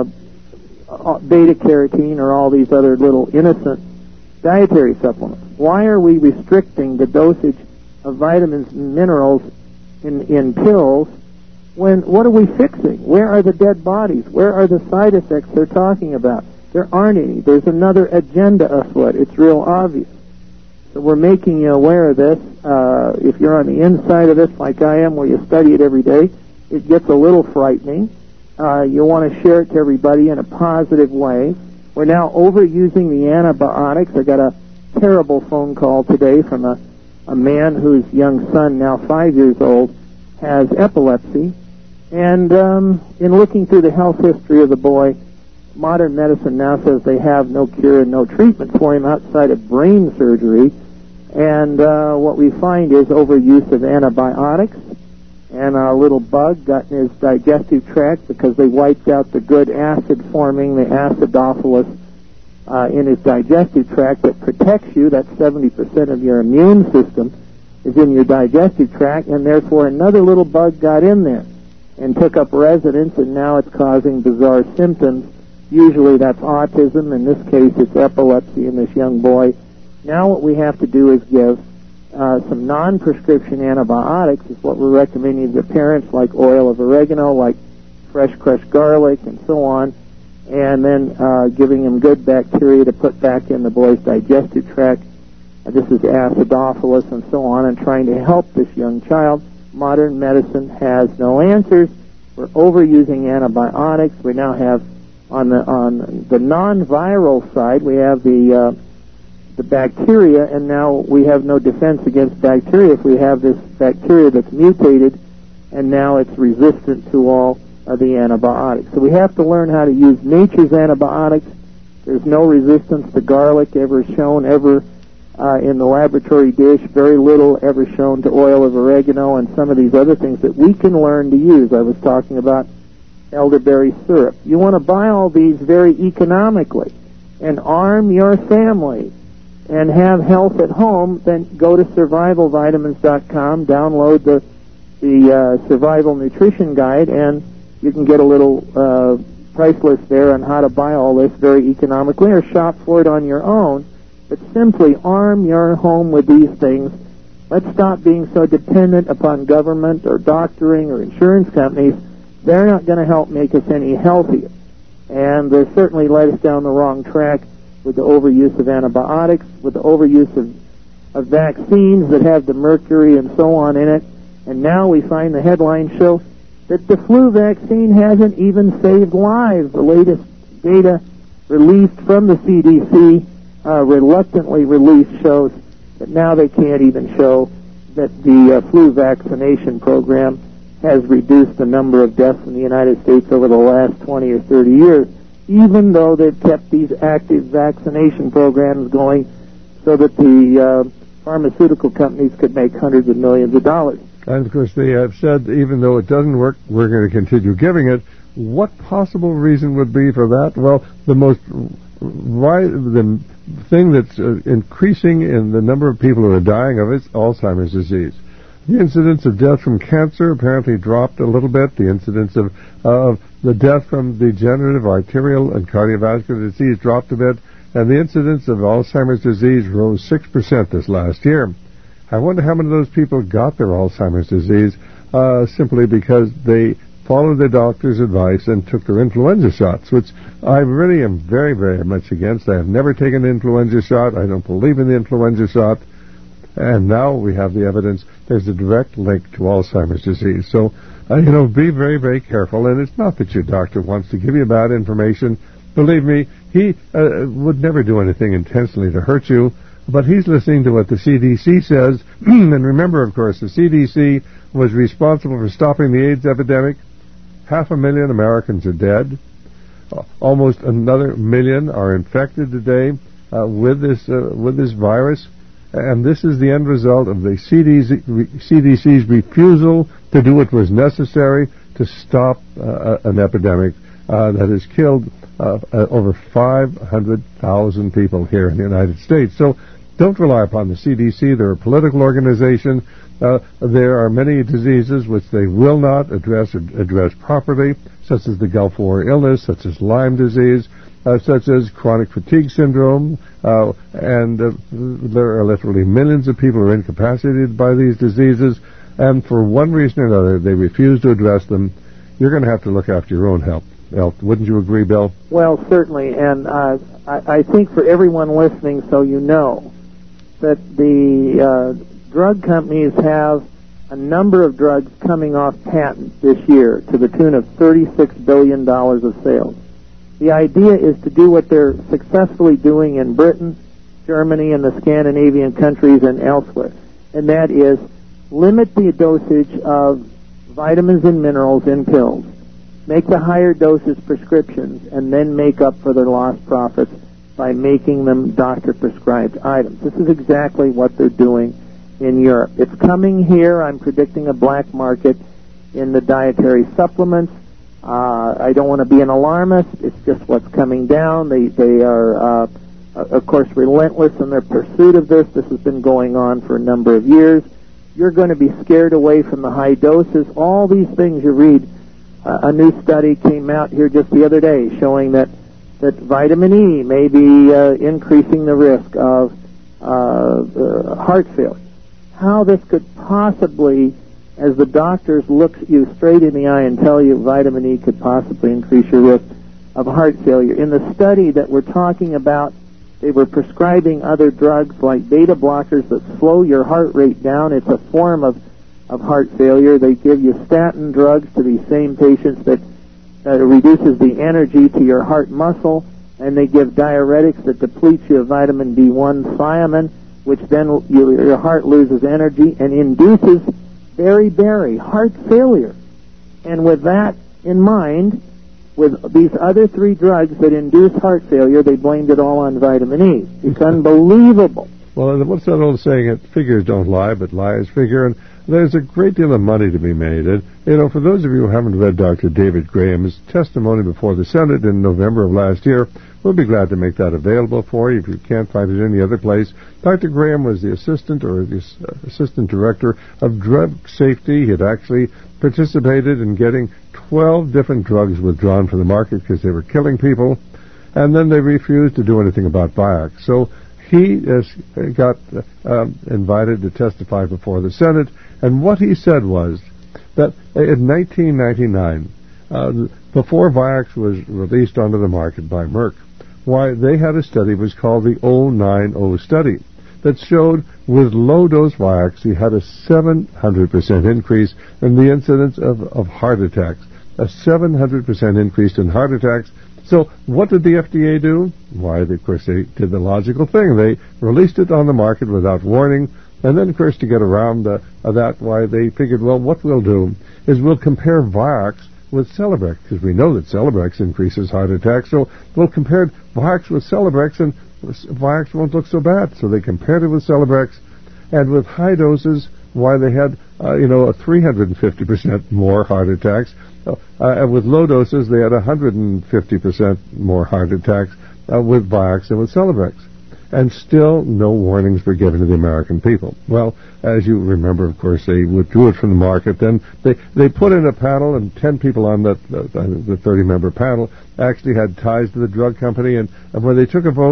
beta-carotene or all these other little innocent dietary supplements. Why are we restricting the dosage of vitamins and minerals in, in pills when, what are we fixing? Where are the dead bodies? Where are the side effects they're talking about? There aren't any. There's another agenda afoot. It's real obvious. So we're making you aware of this. Uh, if you're on the inside of this like I am, where you study it every day, it gets a little frightening. Uh, you want to share it to everybody in a positive way. We're now overusing the antibiotics. I got a terrible phone call today from a a man whose young son, now five years old, has epilepsy. And um, in looking through the health history of the boy, modern medicine now says they have no cure and no treatment for him outside of brain surgery. And uh, what we find is overuse of antibiotics. And a little bug got in his digestive tract because they wiped out the good acid-forming, the acidophilus, Uh, in his digestive tract that protects you. That's seventy percent of your immune system is in your digestive tract, and therefore another little bug got in there and took up residence, and now it's causing bizarre symptoms. Usually that's autism. In this case, it's epilepsy in this young boy. Now what we have to do is give uh, some non-prescription antibiotics, is what we're recommending to parents, like oil of oregano, like fresh crushed garlic, and so on, and then uh, giving him good bacteria to put back in the boy's digestive tract. Uh, this is acidophilus and so on, and trying to help this young child. Modern medicine has no answers. We're overusing antibiotics. We now have, on the on the non-viral side, we have the uh, the bacteria, and now we have no defense against bacteria if we have this bacteria that's mutated, and now it's resistant to all of the antibiotics. So we have to learn how to use nature's antibiotics. There's no resistance to garlic ever shown ever uh, in the laboratory dish. Very little ever shown to oil of oregano and some of these other things that we can learn to use. I was talking about elderberry syrup. You want to buy all these very economically and arm your family and have health at home, then go to survival vitamins dot com, download the, the uh, Survival Nutrition Guide, and you can get a little uh, price list there on how to buy all this very economically, or shop for it on your own. But simply arm your home with these things. Let's stop being so dependent upon government or doctoring or insurance companies. They're not going to help make us any healthier. And they certainly led us down the wrong track with the overuse of antibiotics, with the overuse of, of vaccines that have the mercury and so on in it. And now we find the headlines show that the flu vaccine hasn't even saved lives. The latest data released from the C D C, uh, reluctantly released, shows that now they can't even show that the uh, flu vaccination program has reduced the number of deaths in the United States over the last twenty or thirty years, even though they've kept these active vaccination programs going so that the uh, pharmaceutical companies could make hundreds of millions of dollars. And, of course, they have said even though it doesn't work, we're going to continue giving it. What possible reason would be for that? Well, the most why, the thing that's uh, increasing in the number of people who are dying of is Alzheimer's disease. The incidence of death from cancer apparently dropped a little bit. The incidence of, of the death from degenerative arterial and cardiovascular disease dropped a bit. and the incidence of Alzheimer's disease rose six percent this last year. I wonder how many of those people got their Alzheimer's disease uh, simply because they followed their doctor's advice and took their influenza shots, which I really am very, very much against. I have never taken an influenza shot. I don't believe in the influenza shot. And now we have the evidence. There's a direct link to Alzheimer's disease. So, uh, you know, be very, very careful. And it's not that your doctor wants to give you bad information. Believe me, he uh, would never do anything intentionally to hurt you. But he's listening to what the C D C says. And remember, of course, the C D C was responsible for stopping the AIDS epidemic. Half a million Americans are dead. Uh, almost another million are infected today uh, with this uh, with this virus. And this is the end result of the C D C's refusal to do what was necessary to stop uh, an epidemic uh, that has killed uh, uh, over five hundred thousand people here in the United States. So don't rely upon the C D C. They're a political organization. Uh, there are many diseases which they will not address or address properly, such as the Gulf War illness, such as Lyme disease, uh, such as chronic fatigue syndrome, uh, and uh, there are literally millions of people who are incapacitated by these diseases, and for one reason or another, they refuse to address them. You're going to have to look after your own health. health. Wouldn't you agree, Bill? Well, certainly, and uh, I, I think for everyone listening, so you know, that the uh, drug companies have a number of drugs coming off patent this year to the tune of thirty-six billion dollars of sales. The idea is to do what they're successfully doing in Britain, Germany, and the Scandinavian countries and elsewhere, and that is limit the dosage of vitamins and minerals in pills, make the higher doses prescriptions, and then make up for their lost profits by making them doctor-prescribed items. This is exactly what they're doing in Europe. It's coming here. I'm predicting a black market in the dietary supplements. Uh, I don't want to be an alarmist. It's just what's coming down. They they are, uh, of course, relentless in their pursuit of this. This has been going on for a number of years. You're going to be scared away from the high doses. All these things you read. Uh, a new study came out here just the other day showing that that vitamin E may be uh, increasing the risk of uh, uh, heart failure. How this could possibly, as the doctors look you straight in the eye and tell you vitamin E could possibly increase your risk of heart failure. In the study that we're talking about, they were prescribing other drugs like beta blockers that slow your heart rate down. It's a form of, of heart failure. They give you statin drugs to these same patients that that reduces the energy to your heart muscle, and they give diuretics that deplete you of vitamin B one thiamine, which then you, your heart loses energy and induces beriberi, heart failure. And with that in mind, with these other three drugs that induce heart failure, they blamed it all on vitamin E. It's unbelievable. Well, what's that old saying? It figures don't lie, but lies figure. And there's a great deal of money to be made. And, you know, for those of you who haven't read Doctor David Graham's testimony before the Senate in November of last year, we'll be glad to make that available for you if you can't find it any other place. Doctor Graham was the assistant or the assistant director of drug safety. He had actually participated in getting twelve different drugs withdrawn from the market because they were killing people, and then they refused to do anything about Vioxx. So he has got um, invited to testify before the Senate, and what he said was that in nineteen ninety-nine, uh, before Vioxx was released onto the market by Merck, why they had a study was called the oh nine oh study that showed with low-dose Vioxx he had a seven hundred percent increase in the incidence of, of heart attacks, a seven hundred percent increase in heart attacks. So what did the F D A do? Why, of course, they did the logical thing. They released it on the market without warning, and then, of course, to get around uh, that, why they figured, well, what we'll do is we'll compare Vioxx with Celebrex, because we know that Celebrex increases heart attacks, so we'll compare Vioxx with Celebrex, and Vioxx won't look so bad. So they compared it with Celebrex, and with high doses, why they had, uh, you know, a three hundred fifty percent more heart attacks. Uh, and with low doses, they had one hundred fifty percent more heart attacks uh, with Vioxx than with Celebrex. And still no warnings were given to the American people. Well, as you remember, of course, they withdrew it from the market. Then they, they put in a panel, and ten people on that, uh, the thirty-member panel actually had ties to the drug company. And, and when they took a vote,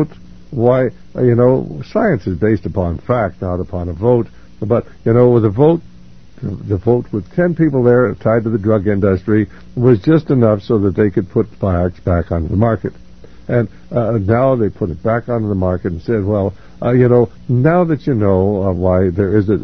why, uh, you know, science is based upon fact, not upon a vote. But, you know, with a vote, the vote with ten people there tied to the drug industry was just enough so that they could put Vioxx back onto the market. And uh, now they put it back onto the market and said, well, uh, you know, now that you know uh, why there is a,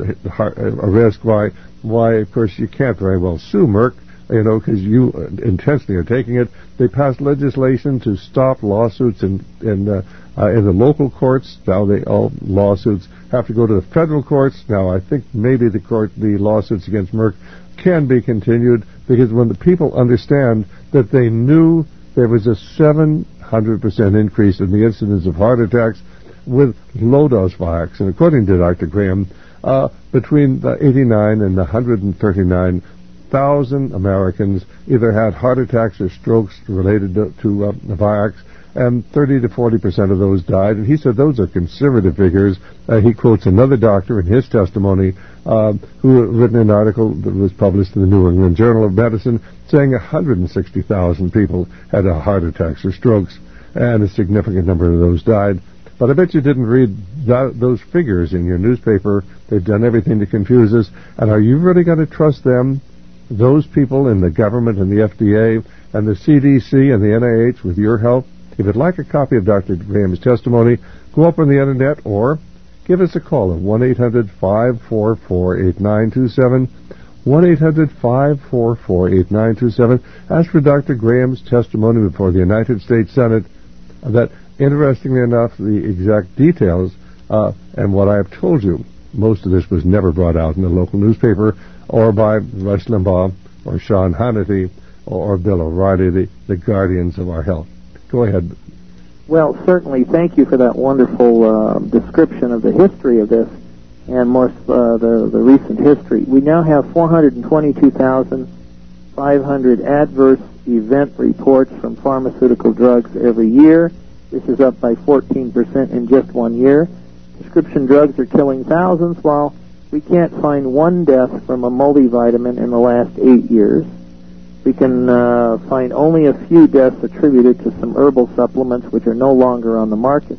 a risk, why, why, of course, you can't very well sue Merck, you know, because you intentionally are taking it. They passed legislation to stop lawsuits in in, uh, uh, in the local courts. Now they all lawsuits have to go to the federal courts. Now I think maybe the court, the lawsuits against Merck can be continued, because when the people understand that they knew there was a seven hundred percent increase in the incidence of heart attacks with low-dose Vioxx, and according to Doctor Graham, uh, between the eighty-nine and the one hundred thirty-nine thousand Americans either had heart attacks or strokes related to, to uh, Vioxx, and thirty to forty percent of those died. And he said those are conservative figures. Uh, he quotes another doctor in his testimony uh, who had written an article that was published in the New England Journal of Medicine saying one hundred sixty thousand people had uh, heart attacks or strokes, and a significant number of those died. But I bet you didn't read that, those figures in your newspaper. They've done everything to confuse us. And are you really going to trust them, those people in the government and the F D A and the C D C and the N I H with your help? If you'd like a copy of Doctor Graham's testimony, go up on the Internet or give us a call at one eight hundred, five four four, eight nine two seven, one eight hundred, five four four, eight nine two seven. Ask for Doctor Graham's testimony before the United States Senate. That, interestingly enough, the exact details uh, and what I have told you, most of this was never brought out in the local newspaper or by Rush Limbaugh or Sean Hannity or, or Bill O'Reilly, the, the guardians of our health. Go ahead. Well, certainly, thank you for that wonderful uh, description of the history of this, and more uh, the, the recent history. We now have four hundred twenty-two thousand five hundred adverse event reports from pharmaceutical drugs every year. This is up by fourteen percent in just one year. Prescription drugs are killing thousands, while we can't find one death from a multivitamin in the last eight years. We can uh, find only a few deaths attributed to some herbal supplements which are no longer on the market.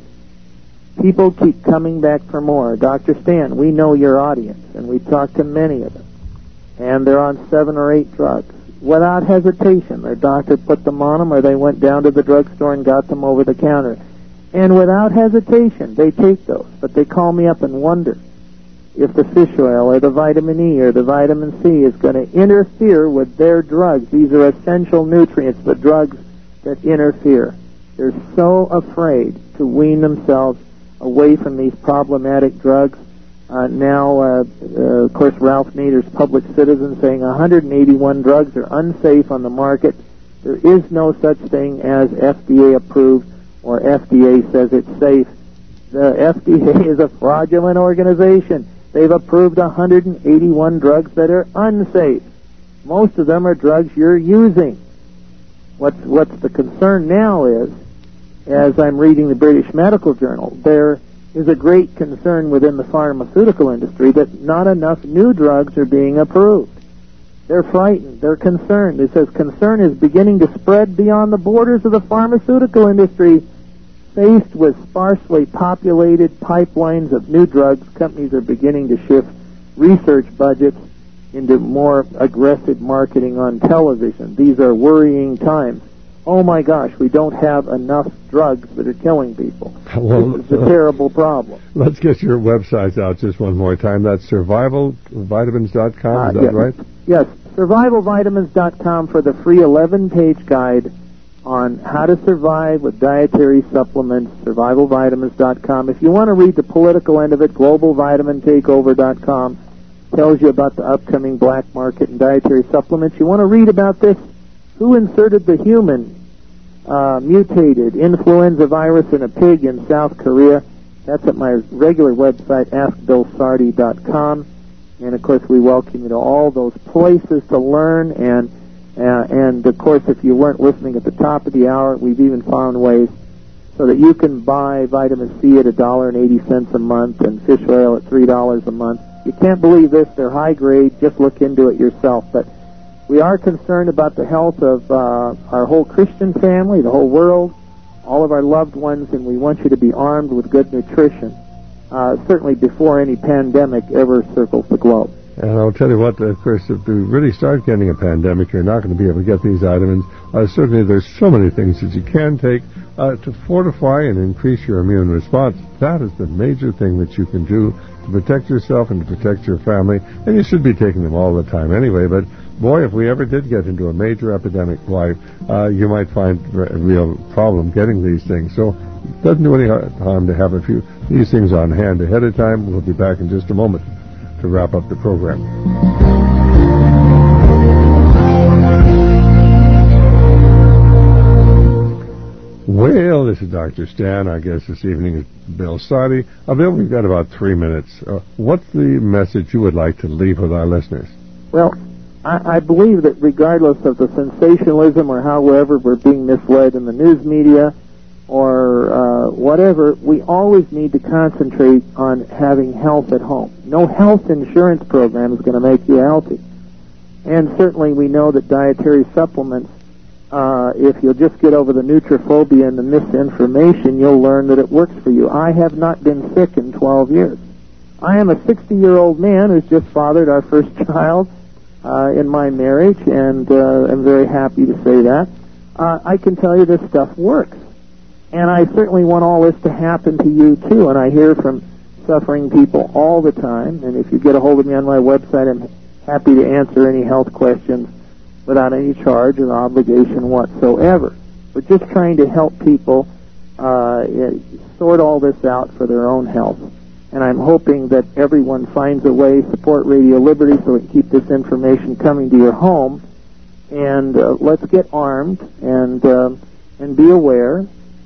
People keep coming back for more. Doctor Stan, we know your audience, and we've talked to many of them, and they're on seven or eight drugs. Without hesitation, their doctor put them on them, or they went down to the drugstore and got them over the counter. And without hesitation, they take those. But they call me up and wonder if the fish oil or the vitamin E or the vitamin C is going to interfere with their drugs. These are essential nutrients, but drugs that interfere. They're so afraid to wean themselves away from these problematic drugs. Uh, now, uh, uh, of course, Ralph Nader's Public Citizen saying one hundred eighty-one drugs are unsafe on the market. There is no such thing as F D A approved or F D A says it's safe. The F D A is a fraudulent organization. They've approved one hundred eighty-one drugs that are unsafe. Most of them are drugs you're using. What's, what's the concern now is, as I'm reading the British Medical Journal, there is a great concern within the pharmaceutical industry that not enough new drugs are being approved. They're frightened. They're concerned. It says concern is beginning to spread beyond the borders of the pharmaceutical industry. Faced with sparsely populated pipelines of new drugs, companies are beginning to shift research budgets into more aggressive marketing on television. These are worrying times. Oh my gosh, we don't have enough drugs that are killing people. Well, it's a uh, terrible problem. Let's get your websites out just one more time. That's survival vitamins dot com, uh, is that yes. right? Yes, survival vitamins dot com for the free eleven page guide on how to survive with dietary supplements, survival vitamins dot com. If you want to read the political end of it, global vitamin takeover dot com tells you about the upcoming black market and dietary supplements. You want to read about this? Who inserted the human uh, mutated influenza virus in a pig in South Korea? That's at my regular website, ask bill sardi dot com. And, of course, we welcome you to all those places to learn. And, uh, and of course, if you weren't listening at the top of the hour, we've even found ways so that you can buy vitamin C at one dollar and eighty cents a month and fish oil at three dollars a month. You can't believe this. They're high grade. Just look into it yourself. But we are concerned about the health of uh, our whole Christian family, the whole world, all of our loved ones, and we want you to be armed with good nutrition, uh, certainly before any pandemic ever circles the globe. And I'll tell you what, of course, if we really start getting a pandemic, you're not going to be able to get these vitamins. Uh, certainly there's so many things that you can take uh, to fortify and increase your immune response. That is the major thing that you can do to protect yourself and to protect your family. And you should be taking them all the time anyway. But, boy, if we ever did get into a major epidemic, why, uh, you might find a real problem getting these things. So it doesn't do any harm to have a few these things on hand ahead of time. We'll be back in just a moment to wrap up the program. Well, this is Doctor Stan. Our guest this evening is Bill Sardi. Uh, Bill, we've got about three minutes. Uh, what's the message you would like to leave with our listeners? Well, I, I believe that regardless of the sensationalism or however we're being misled in the news media or uh, whatever, we always need to concentrate on having health at home. No health insurance program is going to make you healthy. And certainly we know that dietary supplements, uh, if you'll just get over the nutrophobia and the misinformation, you'll learn that it works for you. I have not been sick in twelve years. I am a sixty-year-old man who's just fathered our first child uh, in my marriage, and uh, I'm very happy to say that. Uh, I can tell you this stuff works. And I certainly want all this to happen to you, too. And I hear from suffering people all the time. And if you get a hold of me on my website, I'm happy to answer any health questions without any charge or obligation whatsoever. We're just trying to help people uh, sort all this out for their own health. And I'm hoping that everyone finds a way to support Radio Liberty so we can keep this information coming to your home. And uh, let's get armed and uh, and be aware.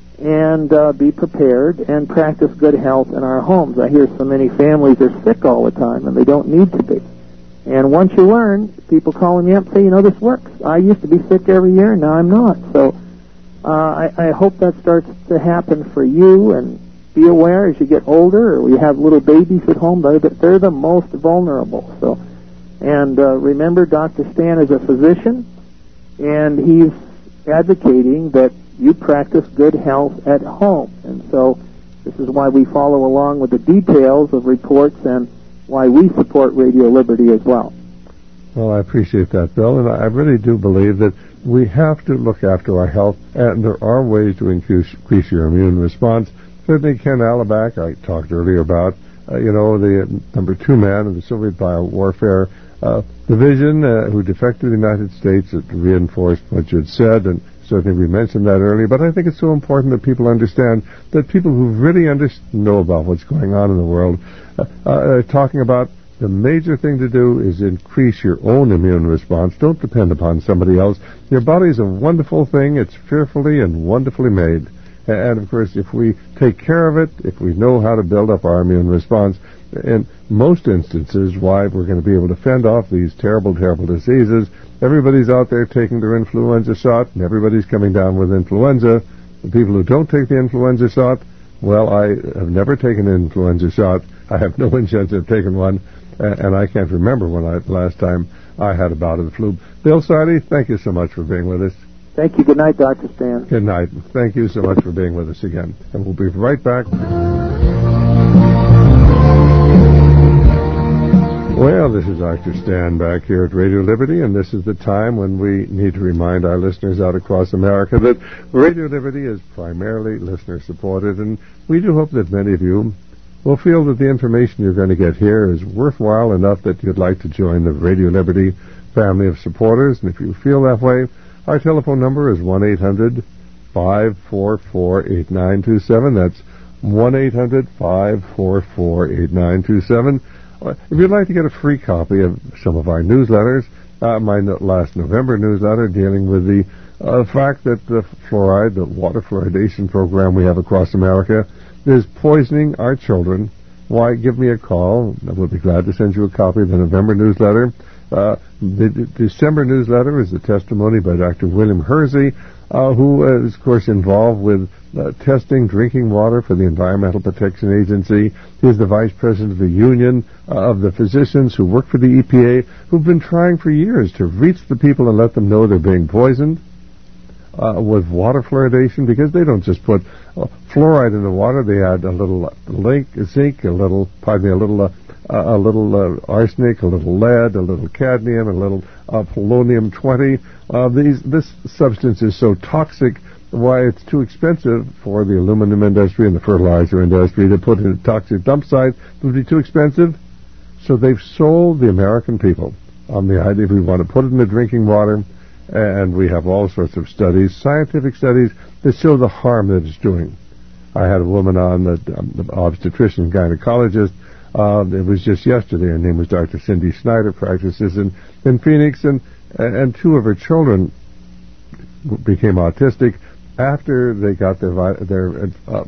And uh, be prepared and practice good health in our homes. I hear so many families are sick all the time, and they don't need to be. And once you learn, people calling me up say, you know, this works. I used to be sick every year, and now I'm not. So uh, I, I hope that starts to happen for you, and be aware as you get older, or we have little babies at home, they're the, they're the most vulnerable. So, and uh, remember, Doctor Stan is a physician, and he's advocating that you practice good health at home. And so this is why we follow along with the details of reports and why we support Radio Liberty as well. Well, I appreciate that, Bill, and I really do believe that we have to look after our health, and there are ways to increase, increase your immune response. Certainly Ken Alabak, I talked earlier about, uh, you know, the number two man of the Soviet biowarfare uh, division uh, who defected to the United States. It reinforced what you had said, and certainly we mentioned that earlier, but I think it's so important that people understand that people who really under- know about what's going on in the world uh, uh, are talking about the major thing to do is increase your own immune response. Don't depend upon somebody else. Your body is a wonderful thing. It's fearfully and wonderfully made. And, of course, if we take care of it, if we know how to build up our immune response, in most instances, why we're going to be able to fend off these terrible, terrible diseases. Everybody's out there taking their influenza shot, and everybody's coming down with influenza. The people who don't take the influenza shot, well, I have never taken an influenza shot. I have no intention of taking one, and I can't remember when I last time I had a bout of the flu. Bill Sardi, thank you so much for being with us. Thank you. Good night, Doctor Stan. Good night. Thank you so much for being with us again. And we'll be right back. Well, this is Doctor Stan back here at Radio Liberty, and this is the time when we need to remind our listeners out across America that Radio Liberty is primarily listener-supported, and we do hope that many of you will feel that the information you're going to get here is worthwhile enough that you'd like to join the Radio Liberty family of supporters. And if you feel that way, our telephone number is one eight hundred five four four eight nine two seven. That's one eight hundred five four four eight nine two seven. If you'd like to get a free copy of some of our newsletters, uh, my no- last November newsletter dealing with the uh, fact that the fluoride, the water fluoridation program we have across America, is poisoning our children, why, give me a call. I will be glad to send you a copy of the November newsletter. Uh, the, the December newsletter is a testimony by Doctor William Hersey, uh, who is, of course, involved with uh, testing drinking water for the Environmental Protection Agency. He's the vice president of the Union uh, of the Physicians who work for the E P A, who've been trying for years to reach the people and let them know they're being poisoned. uh, with water fluoridation, because they don't just put uh, fluoride in the water. They add a little link, zinc, a little, pardon me, a little, uh, a little uh, arsenic, a little lead, a little cadmium, a little uh, polonium twenty. Uh, these, this substance is so toxic. Why it's too expensive for the aluminum industry and the fertilizer industry to put in a toxic dump site. It would be too expensive. So they've sold the American people on the idea we want to put it in the drinking water, and we have all sorts of studies, scientific studies, that show the harm that it's doing. I had a woman on, the, um, the obstetrician gynecologist. Uh, it was just yesterday. Her name was Doctor Cindy Snyder, practices in, in Phoenix, and, and two of her children became autistic after they got their their uh,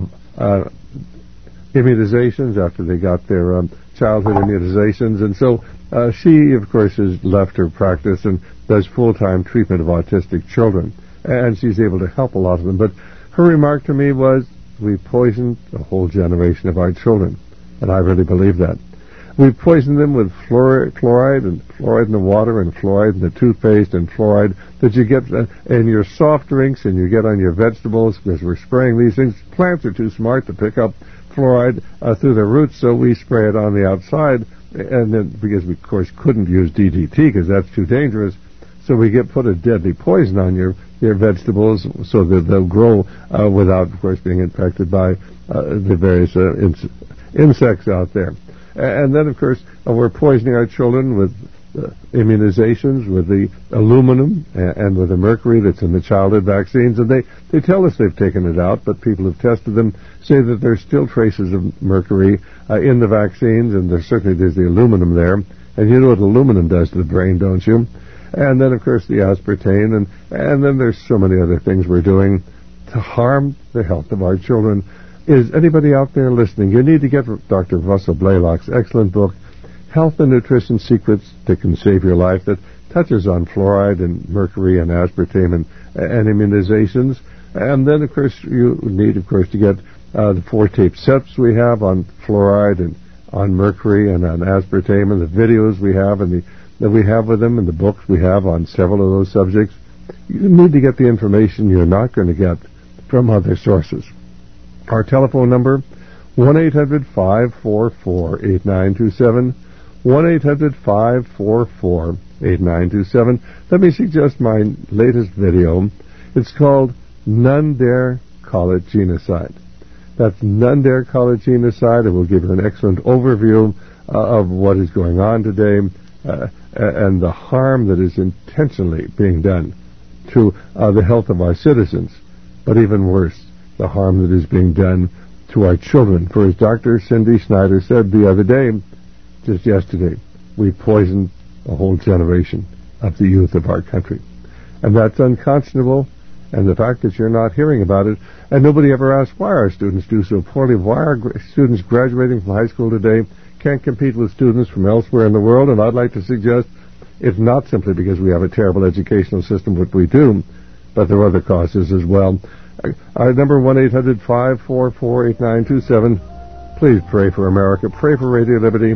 uh, immunizations, after they got their um, childhood immunizations. And so uh, she, of course, has left her practice and does full-time treatment of autistic children. And she's able to help a lot of them. But her remark to me was, we poisoned a whole generation of our children. And I really believe that. We poisoned them with fluoride, fluoride and fluoride in the water and fluoride in the toothpaste and fluoride that you get in your soft drinks and you get on your vegetables, because we're spraying these things. Plants are too smart to pick up fluoride uh, through their roots, so we spray it on the outside. And then, because we, of course, couldn't use D D T because that's too dangerous, so we get put a deadly poison on your, your vegetables so that they'll grow uh, without, of course, being infected by uh, the various uh, ins- insects out there. And then, of course, uh, we're poisoning our children with uh, immunizations, with the aluminum and, and with the mercury that's in the childhood vaccines. And they, they tell us they've taken it out, but people who've tested them say that there's still traces of mercury uh, in the vaccines, and there's certainly there's the aluminum there. And you know what aluminum does to the brain, don't you? And then, of course, the aspartame, and, and then there's so many other things we're doing to harm the health of our children. Is anybody out there listening? You need to get Doctor Russell Blaylock's excellent book, Health and Nutrition Secrets That Can Save Your Life, that touches on fluoride and mercury and aspartame and, and immunizations. And then, of course, you need, of course, to get uh, the four tape sets we have on fluoride and on mercury and on aspartame, and the videos we have and the that we have with them, and the books we have on several of those subjects. You need to get the information you're not going to get from other sources. Our telephone number, one eight hundred five four four eight nine two seven, one eight hundred five four four eight nine two seven. Let me suggest my latest video. It's called None Dare Call It Genocide. That's None Dare Call It Genocide. It will give you an excellent overview uh, of what is going on today uh, and the harm that is intentionally being done to uh, the health of our citizens. But even worse, the harm that is being done to our children. For as Doctor Cindy Snyder said the other day, just yesterday, we poisoned a whole generation of the youth of our country. And that's unconscionable, and the fact that you're not hearing about it, and nobody ever asks why our students do so poorly, why our gra- students graduating from high school today can't compete with students from elsewhere in the world. And I'd like to suggest it's not simply because we have a terrible educational system, what we do, but there are other causes as well. Our number, one eight hundred five four four eight nine two seven. Please pray for America. Pray for Radio Liberty.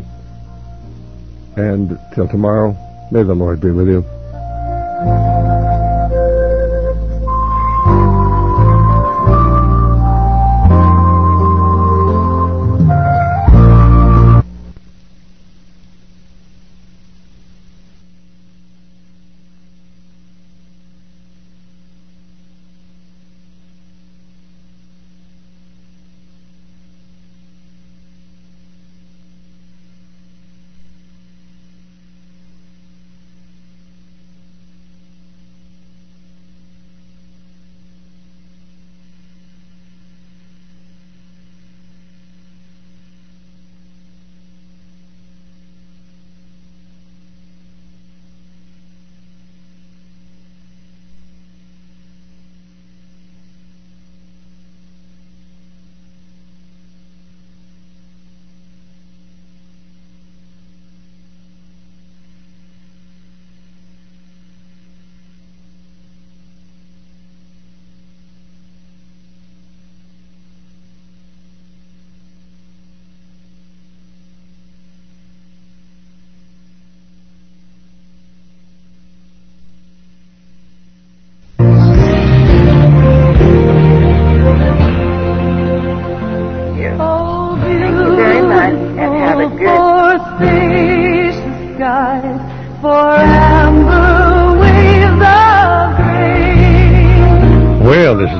And till tomorrow, may the Lord be with you.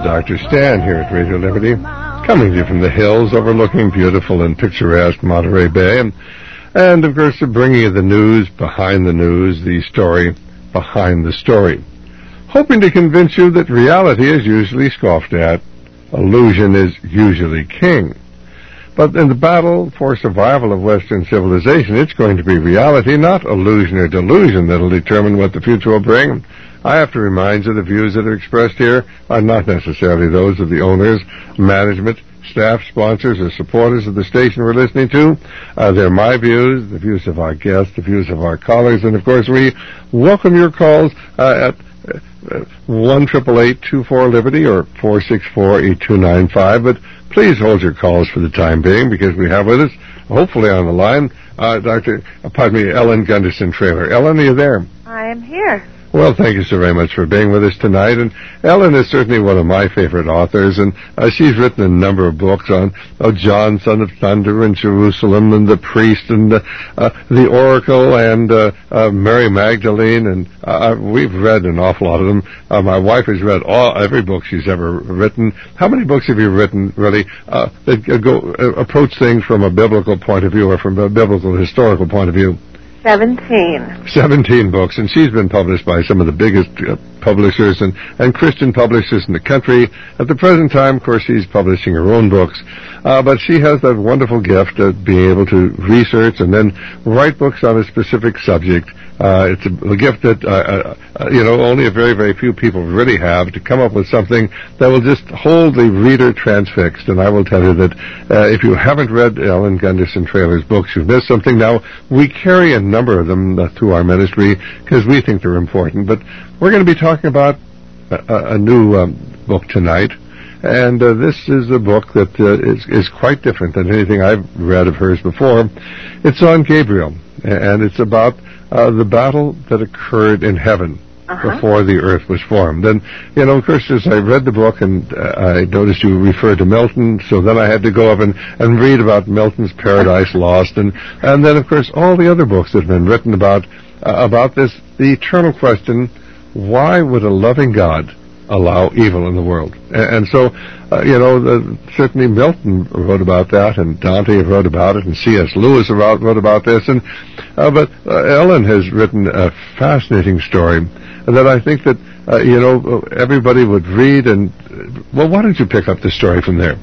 Doctor Stan here at Radio Liberty, coming to you from the hills overlooking beautiful and picturesque Monterey Bay, and, and of course bringing you the news behind the news, the story behind the story, hoping to convince you that reality is usually scoffed at, illusion is usually king. But in the battle for survival of Western civilization, it's going to be reality, not illusion or delusion, that will determine what the future will bring. I have to remind you the views that are expressed here are not necessarily those of the owners, management, staff, sponsors, or supporters of the station we're listening to. Uh, they're my views, the views of our guests, the views of our callers, and of course we welcome your calls uh, at uh, one eight eight eight, two four, Liberty or four six four, eight two nine five, but please hold your calls for the time being, because we have with us, hopefully on the line, uh, Doctor, uh, pardon me, Ellen Gunderson Traylor. Ellen, are you there? I am here. Well, thank you so very much for being with us tonight. And Ellen is certainly one of my favorite authors, and uh, she's written a number of books on oh, John, Son of Thunder, and Jerusalem, and the Priest, and uh, uh, the Oracle, and uh, uh, Mary Magdalene, and uh, we've read an awful lot of them. Uh, my wife has read all every book she's ever written. How many books have you written, really, uh, that go uh, approach things from a biblical point of view, or from a biblical historical point of view? Seventeen. Seventeen books, and she's been published by some of the biggest uh, publishers and, and Christian publishers in the country. At the present time, of course, she's publishing her own books, uh, but she has that wonderful gift of being able to research and then write books on a specific subject. Uh, it's a, a gift that, uh, uh, you know, only a very, very few people really have, to come up with something that will just hold the reader transfixed. And I will tell you that uh, if you haven't read Ellen Gunderson Traylor's books, you've missed something. Now, we carry a number of them uh, through our ministry because we think they're important, but we're going to be talking about a, a new um, book tonight. And uh, this is a book that uh, is, is quite different than anything I've read of hers before. It's on Gabriel, and it's about uh, the battle that occurred in heaven uh-huh. before the earth was formed. And, you know, of course, as I read the book, and uh, I noticed you referred to Milton, so then I had to go up and, and read about Milton's Paradise Lost, and, and then, of course, all the other books that have been written about, uh, about this, the eternal question, why would a loving God allow evil in the world? And, and so, uh, you know, the, certainly Milton wrote about that, and Dante wrote about it, and C S Lewis wrote, wrote about this, and uh, but uh, Ellen has written a fascinating story that I think that, uh, you know, everybody would read. And, well, why don't you pick up the story from there?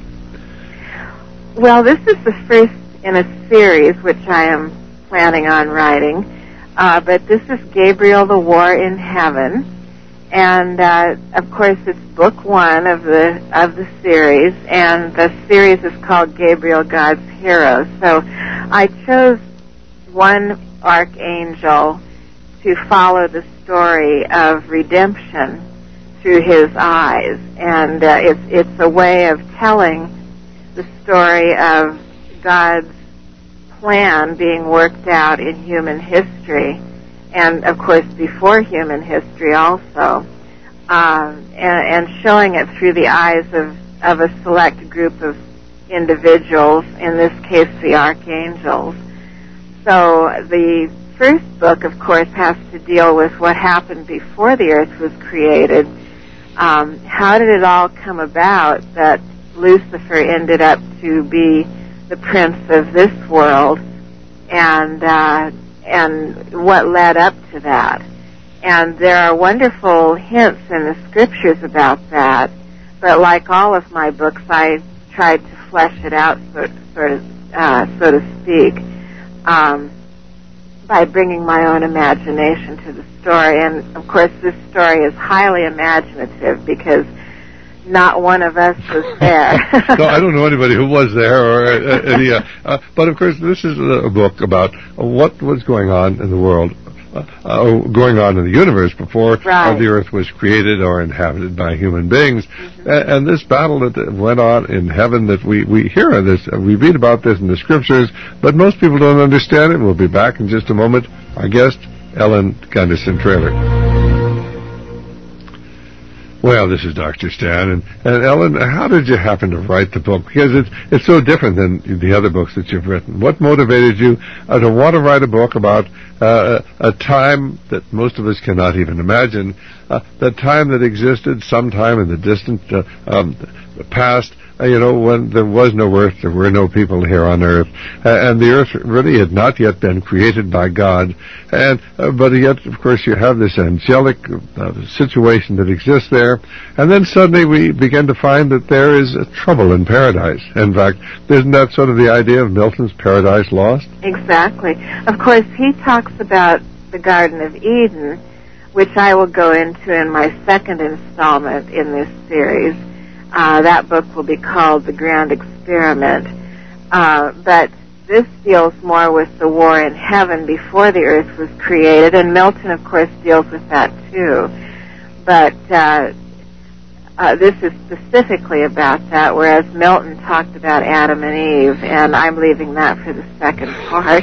Well, this is the first in a series which I am planning on writing, uh, but this is Gabriel, the War in Heaven. And uh, of course, it's book one of the of the series, and the series is called Gabriel, God's Hero. So I chose one archangel to follow the story of redemption through his eyes, and uh, it's it's a way of telling the story of God's plan being worked out in human history. And, of course, before human history also, uh, and, and showing it through the eyes of, of a select group of individuals, in this case the archangels. So the first book, of course, has to deal with what happened before the earth was created. Um, how did it all come about that Lucifer ended up to be the prince of this world, and uh and what led up to that. And there are wonderful hints in the scriptures about that, but like all of my books, I tried to flesh it out, so, sort of, uh, so to speak, um, by bringing my own imagination to the story. And, of course, this story is highly imaginative because not one of us was there. No, I don't know anybody who was there, or uh, any. Uh, uh, but of course, this is a book about what was going on in the world, uh, uh, going on in the universe before right. uh, the earth was created or inhabited by human beings. Mm-hmm. And, and this battle that went on in heaven, that we we hear of this, uh, we read about this in the scriptures, but most people don't understand it. We'll be back in just a moment. Our guest, Ellen Gunderson Traylor. Well, this is Doctor Stan, and, and Ellen, how did you happen to write the book? Because it's it's so different than the other books that you've written. What motivated you uh, to want to write a book about uh, a time that most of us cannot even imagine, uh, the time that existed sometime in the distant uh, um, past, uh, you know, when there was no Earth, there were no people here on Earth, uh, and the Earth really had not yet been created by God, and uh, but yet, of course, you have this angelic uh, situation that exists there, and then suddenly we begin to find that there is uh, trouble in paradise. In fact, isn't that sort of the idea of Milton's Paradise Lost? Exactly. Of course, he talks about the Garden of Eden, which I will go into in my second installment in this series. Uh, that book will be called The Grand Experiment. Uh, but this deals more with the war in heaven before the earth was created, and Milton, of course, deals with that too. But uh, uh, this is specifically about that, whereas Milton talked about Adam and Eve, and I'm leaving that for the second part.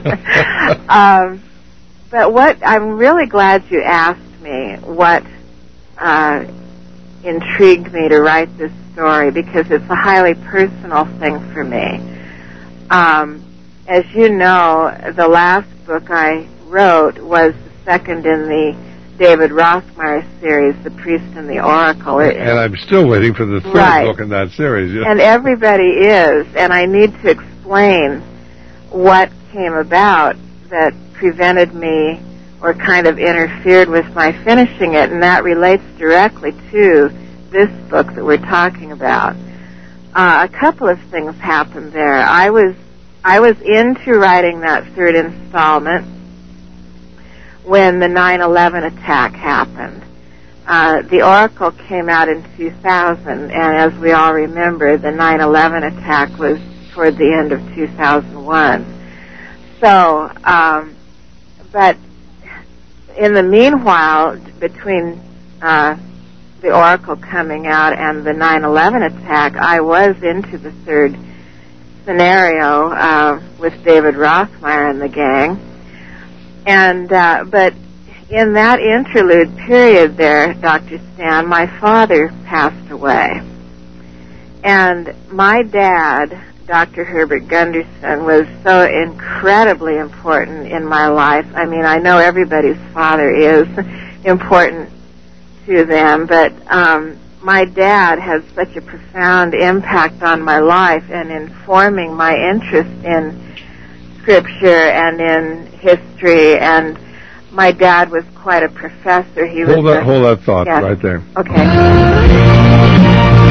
um, but what I'm really glad you asked me what uh, intrigued me to write this story, because it's a highly personal thing for me. Um, as you know, the last book I wrote was the second in the David Rothmeyer series, The Priest and the Oracle. And, and I'm still waiting for the third right. book in that series. Yeah. And everybody is, and I need to explain what came about that prevented me or kind of interfered with my finishing it, and that relates directly to this book that we're talking about. Uh, a couple of things happened there. I was I was into writing that third installment when the nine eleven attack happened. Uh, the Oracle came out in two thousand, and as we all remember, the nine eleven attack was toward the end of two thousand one. So, um, but in the meanwhile, between uh, the Oracle coming out and the nine eleven attack, I was into the third scenario uh, with David Rothmeyer and the gang. And uh, but in that interlude period there, Doctor Stan, my father passed away. And my dad, Doctor Herbert Gunderson, was so incredibly important in my life. I mean, I know everybody's father is important to them, but um, my dad has such a profound impact on my life and in forming my interest in Scripture and in history. And my dad was quite a professor. He hold was that, a, hold that thought yes. right there. Okay.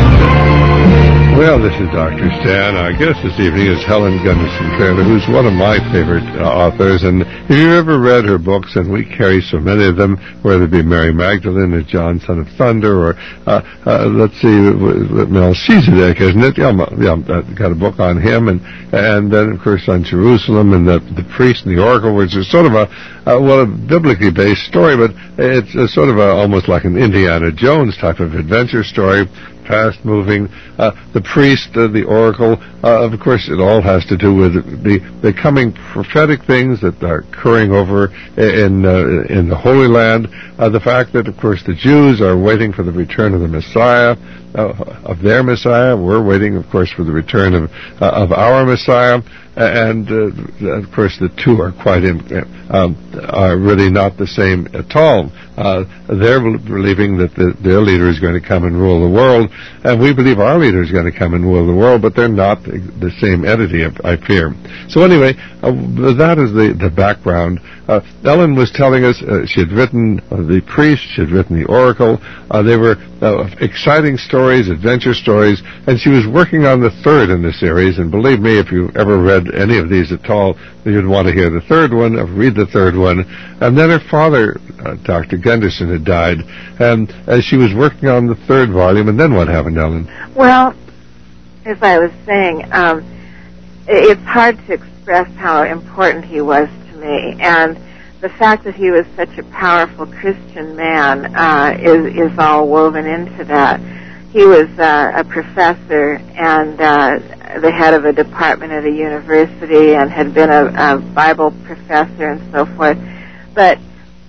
Well, this is Doctor Stan. Our guest this evening is Helen Gunderson-Taylor, who's one of my favorite uh, authors. And if you've ever read her books, and we carry so many of them, whether it be Mary Magdalene or John, Son of Thunder, or, uh, uh, let's see, Melchizedek, isn't it? Yeah, yeah, got a book on him, and and then, of course, on Jerusalem, and the, the Priest and the Oracle, which is sort of a, uh, well, a biblically based story, but it's a sort of a, almost like an Indiana Jones type of adventure story, fast moving. Uh, the priest, uh, the oracle, uh, of course, it all has to do with the, the coming prophetic things that are occurring over in uh, in the Holy Land. Uh, the fact that, of course, the Jews are waiting for the return of the Messiah, uh, of their Messiah. We're waiting, of course, for the return of uh, of our Messiah. And uh, of course, the two are quite in, um, are really not the same at all. Uh, they're believing that the, their leader is going to come and rule the world, and we believe our leader is going to come and rule the world. But they're not the, the same entity, I fear. So anyway, uh, that is the the background. Uh, Ellen was telling us uh, she had written uh, the Priest, she had written the Oracle. Uh, they were uh, exciting stories, adventure stories, and she was working on the third in the series. And believe me, if you ever read any of these at all, you'd want to hear the third one, or read the third one. And then her father, uh, Doctor Gunderson, had died, and as she was working on the third volume, and then what happened, Ellen? Well, as I was saying, um, it's hard to express how important he was to me, and the fact that he was such a powerful Christian man uh, is, is all woven into that. He was uh, a professor and uh, the head of a department at a university, and had been a, a Bible professor and so forth. But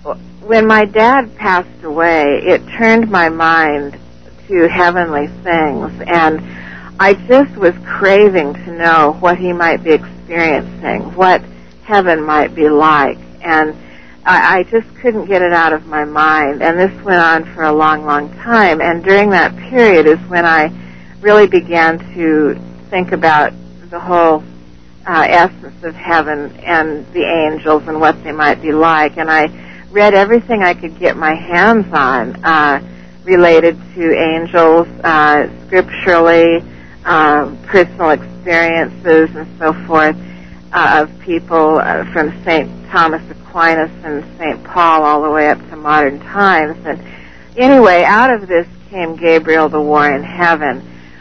when my dad passed away, it turned my mind to heavenly things, and I just was craving to know what he might be experiencing, what heaven might be like, and I, I just couldn't get it out of my mind, and this went on for a long, long time, and during that period is when I really began to think about the whole uh, essence of heaven and the angels and what they might be like, and I read everything I could get my hands on uh, related to angels, uh, scripturally, uh, personal experiences and so forth uh, of people uh, from Saint Thomas Aquinas and Saint Paul all the way up to modern times. And anyway, out of this came Gabriel, the War in Heaven.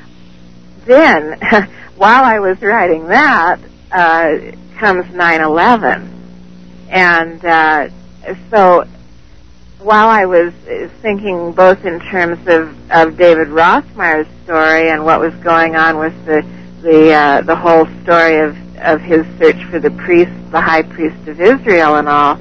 Then, while I was writing that, uh, comes nine eleven. And uh, so while I was thinking both in terms of, of David Rothmeyer's story and what was going on with the the uh, the whole story of, of his search for the priest, the high priest of Israel and all,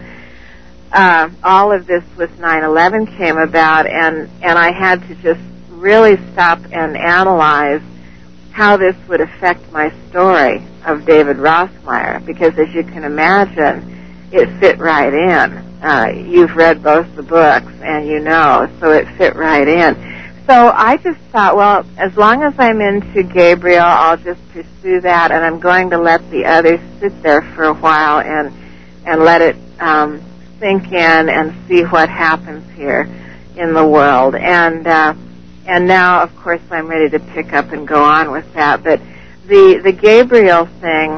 uh, all of this with nine eleven came about, and, and I had to just really stop and analyze how this would affect my story of David Rothmeyer, because as you can imagine, it fit right in. Uh, you've read both the books, and you know, so it fit right in. So I just thought, well, as long as I'm into Gabriel, I'll just pursue that, and I'm going to let the others sit there for a while and and let it um, sink in and see what happens here in the world. And uh, and now, of course, I'm ready to pick up and go on with that. But the the Gabriel thing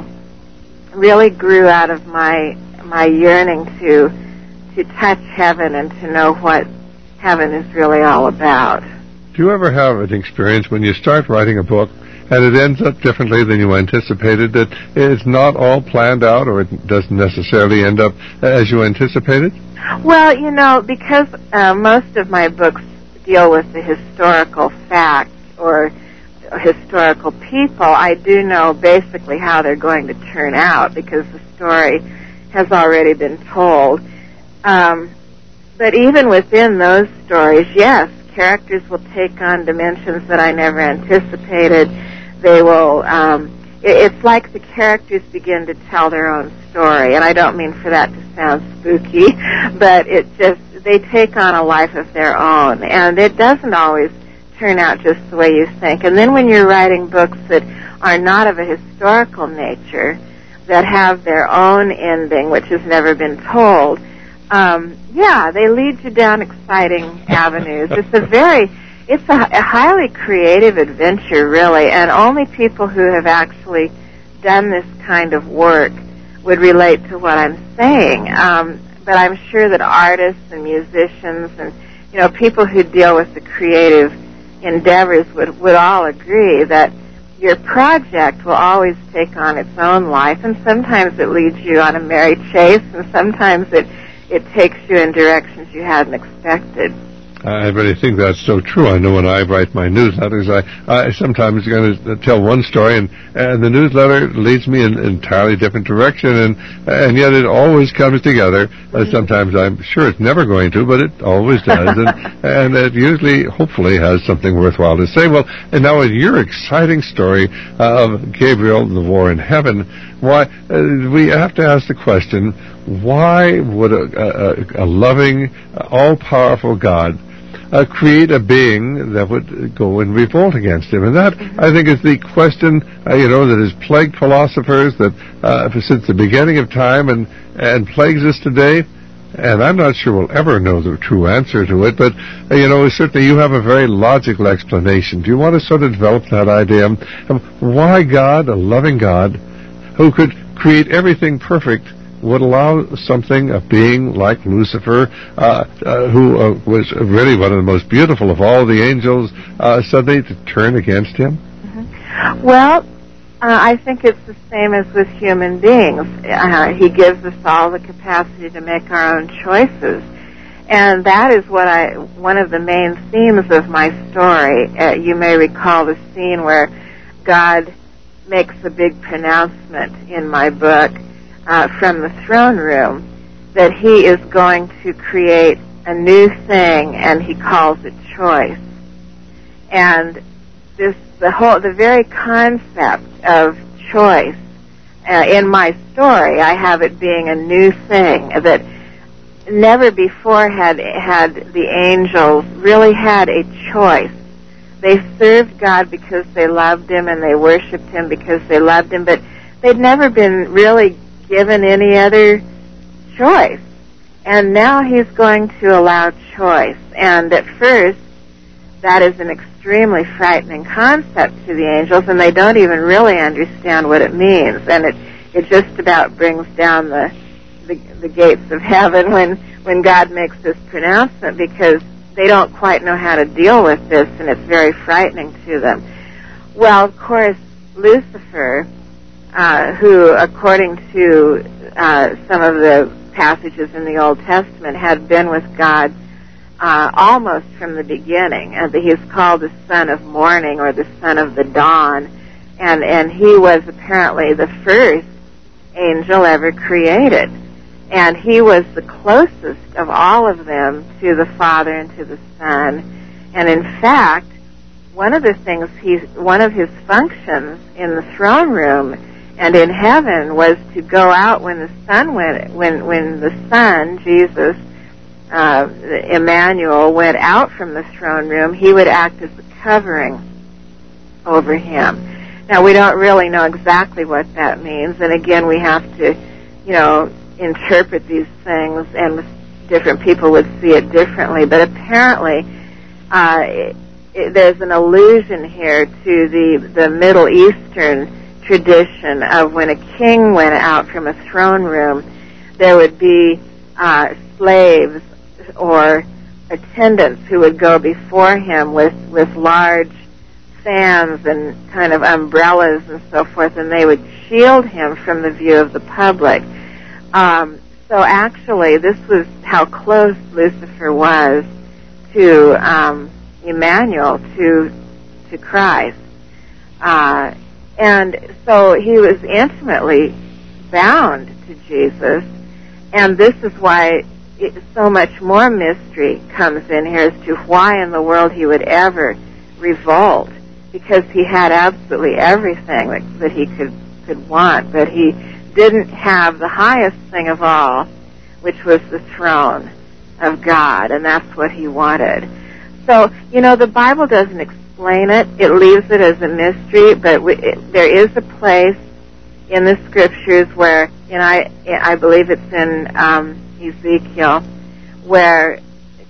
really grew out of my my yearning to to touch heaven and to know what heaven is really all about. Do you ever have an experience when you start writing a book and it ends up differently than you anticipated, that it's not all planned out, or it doesn't necessarily end up as you anticipated? Well, you know, because uh, most of my books deal with the historical facts or historical people, I do know basically how they're going to turn out because the story has already been told. Um, but even within those stories, yes, characters will take on dimensions that I never anticipated. They will, um, it, it's like the characters begin to tell their own story, and I don't mean for that to sound spooky, but it just, they take on a life of their own, and it doesn't always turn out just the way you think. And then when you're writing books that are not of a historical nature, that have their own ending, which has never been told, um, yeah, they lead you down exciting avenues. It's a very, it's a, a highly creative adventure, really, and only people who have actually done this kind of work would relate to what I'm saying. Um, but I'm sure that artists and musicians and, you know, people who deal with the creative endeavors would, would all agree that your project will always take on its own life, and sometimes it leads you on a merry chase, and sometimes it it takes you in directions you hadn't expected. I really think that's so true. I know when I write my newsletters, I, I sometimes going to tell one story, and, and the newsletter leads me in an entirely different direction, and and yet it always comes together. Uh, sometimes I'm sure it's never going to, but it always does, and, and it usually, hopefully, has something worthwhile to say. Well, and now in your exciting story uh, of Gabriel, the War in Heaven, why uh, we have to ask the question, why would a, a, a loving, all-powerful God Uh, create a being that would go and revolt against him? And that, I think, is the question, uh, you know, that has plagued philosophers that uh, since the beginning of time and, and plagues us today. And I'm not sure we'll ever know the true answer to it, but, uh, you know, certainly you have a very logical explanation. Do you want to sort of develop that idea of why God, a loving God, who could create everything perfect, would allow something, a being like Lucifer, uh, uh, who uh, was really one of the most beautiful of all the angels, uh, suddenly to turn against him? Mm-hmm. Well, uh, I think it's the same as with human beings. Uh, he gives us all the capacity to make our own choices. And that is what I, one of the main themes of my story. Uh, you may recall the scene where God makes a big pronouncement in my book, Uh, from the throne room, that he is going to create a new thing, and he calls it choice. And this, the whole, the very concept of choice, uh, in my story, I have it being a new thing that never before had had the angels really had a choice. They served God because they loved him, and they worshiped him because they loved him, but they'd never been really given any other choice. And now he's going to allow choice. And at first, that is an extremely frightening concept to the angels, and they don't even really understand what it means. And it, it just about brings down the, the, the gates of heaven when, when God makes this pronouncement, because they don't quite know how to deal with this, and it's very frightening to them. Well, of course, Lucifer, uh, who, according to uh, some of the passages in the Old Testament, had been with God uh, almost from the beginning. And he is called the son of morning, or the son of the dawn, and, and he was apparently the first angel ever created. And he was the closest of all of them to the Father and to the Son. And in fact, one of the things he's, one of his functions in the throne room and in heaven was to go out when the sun went, when, when the Son, Jesus, uh, Emmanuel, went out from the throne room, he would act as a covering over him. Now, we don't really know exactly what that means, and again, we have to, you know, interpret these things, and different people would see it differently. But apparently, uh, it, it, there's an allusion here to the the Middle Eastern tradition of when a king went out from a throne room, there would be uh, slaves or attendants who would go before him with with large fans and kind of umbrellas and so forth, and they would shield him from the view of the public. Um, so actually, this was how close Lucifer was to um, Emmanuel, to to Christ, uh, and so he was intimately bound to Jesus. And this is why it, so much more mystery comes in here as to why in the world he would ever revolt, because he had absolutely everything that, that he could could want, but he didn't have the highest thing of all, which was the throne of God, and that's what he wanted. So, you know, the Bible doesn't explain it. It leaves it as a mystery, but we, it, there is a place in the Scriptures where, and I, I believe it's in um, Ezekiel, where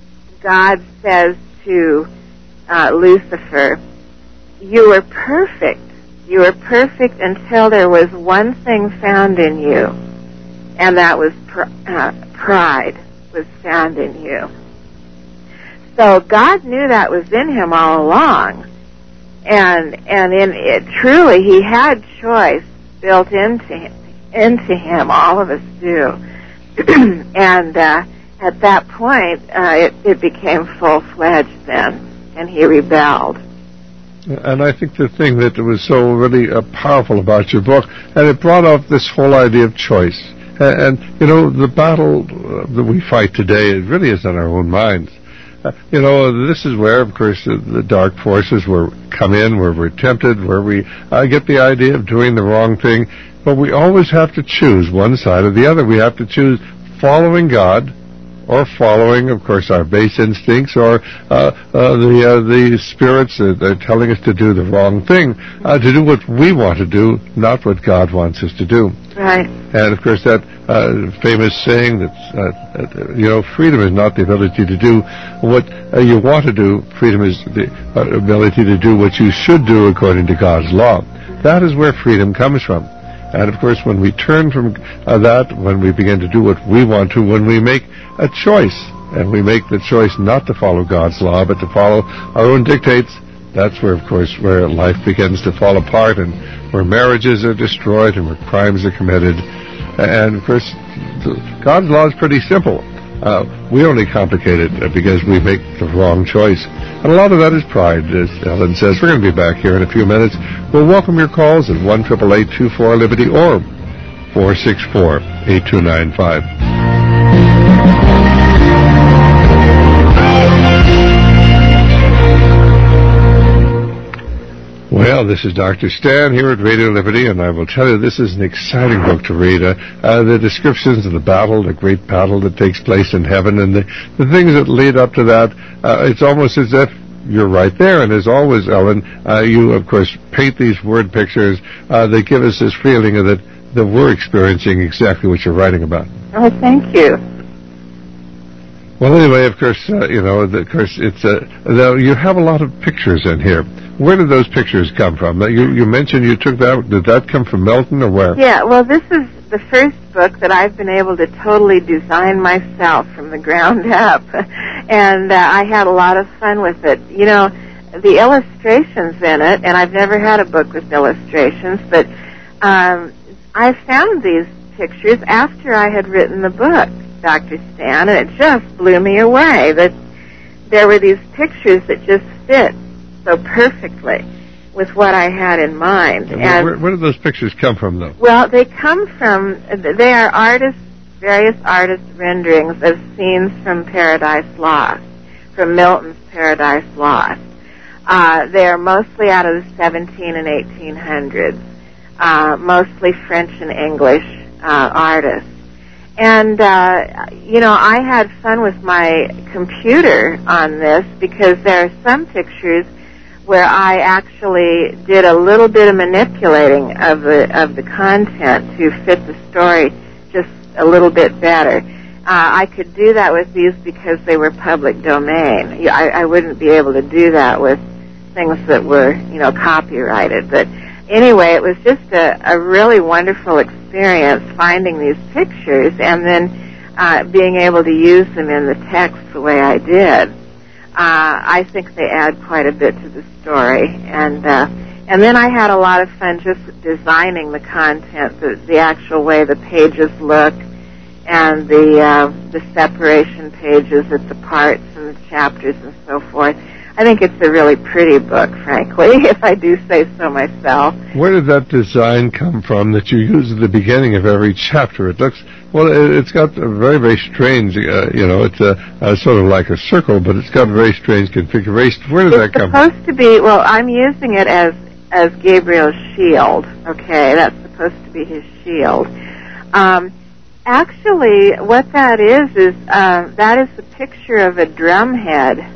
God says to uh, Lucifer, "You were perfect. You were perfect until there was one thing found in you, and that was pr- uh, pride was found in you." So God knew that was in him all along, and and in it, truly he had choice built into him, into him. All of us do, and uh, at that point, uh, it, it became full-fledged then, and he rebelled. And I think the thing that was so really uh, powerful about your book, and it brought up this whole idea of choice. And, and you know, the battle uh, that we fight today, it really is in our own minds. Uh, you know, this is where, of course, the, the dark forces were come in, where we're tempted, where we uh, get the idea of doing the wrong thing. But we always have to choose one side or the other. We have to choose following God, or following, of course, our base instincts, or uh, uh, the uh, the spirits that are telling us to do the wrong thing, uh, to do what we want to do, not what God wants us to do. Right. And, of course, that uh, famous saying that, uh, uh, you know, freedom is not the ability to do what uh, you want to do. Freedom is the uh, ability to do what you should do according to God's law. That is where freedom comes from. And, of course, when we turn from uh, that, when we begin to do what we want to, when we make a choice, and we make the choice not to follow God's law, but to follow our own dictates, that's where, of course, where life begins to fall apart, and where marriages are destroyed, and where crimes are committed. And, of course, God's law is pretty simple. Uh, we only complicate it because we make the wrong choice. And a lot of that is pride, as Ellen says. We're going to be back here in a few minutes. We'll welcome your calls at one eight eight eight two four Liberty or four six four eight two nine five. Well, this is Doctor Stan here at Radio Liberty, and I will tell you this is an exciting book to read. Uh, uh, the descriptions of the battle, the great battle that takes place in heaven, and the, the things that lead up to that, uh, it's almost as if you're right there. And as always, Ellen, uh, you, of course, paint these word pictures uh, that give us this feeling that, that we're experiencing exactly what you're writing about. Oh, thank you. Well, anyway, of course, uh, you know, the, of course, it's uh, the, you have a lot of pictures in here. Where did those pictures come from? You, you mentioned you took that. Did that come from Melton or where? Yeah, well, this is the first book that I've been able to totally design myself from the ground up, and uh, I had a lot of fun with it. You know, the illustrations in it, and I've never had a book with illustrations, but um, I found these pictures after I had written the book, Doctor Stan, and it just blew me away that there were these pictures that just fit so perfectly with what I had in mind. And and where, where did those pictures come from, though? Well, they come from, they are artists, various artist renderings of scenes from Paradise Lost, from Milton's Paradise Lost. Uh, they are mostly out of the seventeen and eighteen hundreds, uh, mostly French and English uh, artists. And, uh, you know, I had fun with my computer on this because there are some pictures where I actually did a little bit of manipulating of the of the content to fit the story just a little bit better. Uh, I could do that with these because they were public domain. I, I wouldn't be able to do that with things that were, you know, copyrighted. But anyway, it was just a, a really wonderful experience finding these pictures and then uh, being able to use them in the text the way I did. Uh, I think they add quite a bit to the story, and uh, and then I had a lot of fun just designing the content, the, the actual way the pages look, and the uh, the separation pages at the parts and the chapters and so forth. I think it's a really pretty book, frankly, if I do say so myself. Where did that design come from that you use at the beginning of every chapter? It looks, well, it's got a very, very strange, uh, you know, it's a, a sort of like a circle, but it's got a very strange configuration. Where did it's that come from? It's supposed to be, well, I'm using it as, as Gabriel's shield, okay? That's supposed to be his shield. Um, actually, what that is, is uh, that is the picture of a drum head.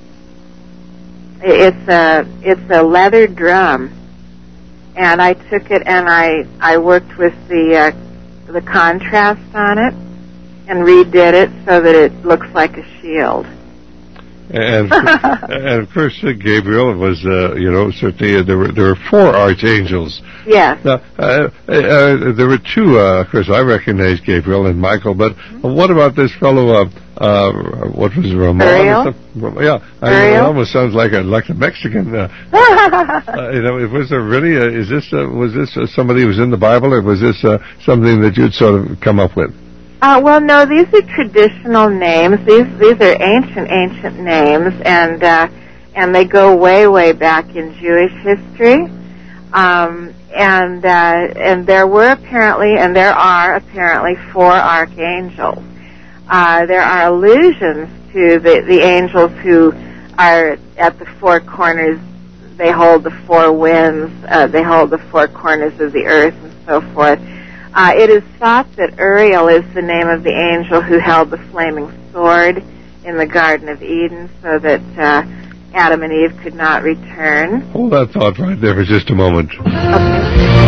It's a it's a leather drum, and I took it and I I worked with the uh, the contrast on it and redid it so that it looks like a shield. And and of course, uh, Gabriel was uh, you know certainly uh, there were there were four archangels. Yes. Now uh, uh, there were two. Uh, of course, I recognize Gabriel and Michael, but mm-hmm. what about this fellow? Uh, Uh, what was it, Ramon? Uriel? Yeah, I mean, it almost sounds like a like a Mexican. Uh, uh, you know, was there really? A, is this uh, was this uh, somebody who was in the Bible, or was this uh, something that you'd sort of come up with? Uh, well, no, these are traditional names. These these are ancient ancient names, and uh, and they go way way back in Jewish history. Um, and uh, and there were apparently, and there are apparently four archangels. Uh, there are allusions to the, the angels who are at the four corners. They hold the four winds. Uh, they hold the four corners of the earth and so forth. Uh, it is thought that Uriel is the name of the angel who held the flaming sword in the Garden of Eden so that uh, Adam and Eve could not return. Hold that thought right there for just a moment. Okay.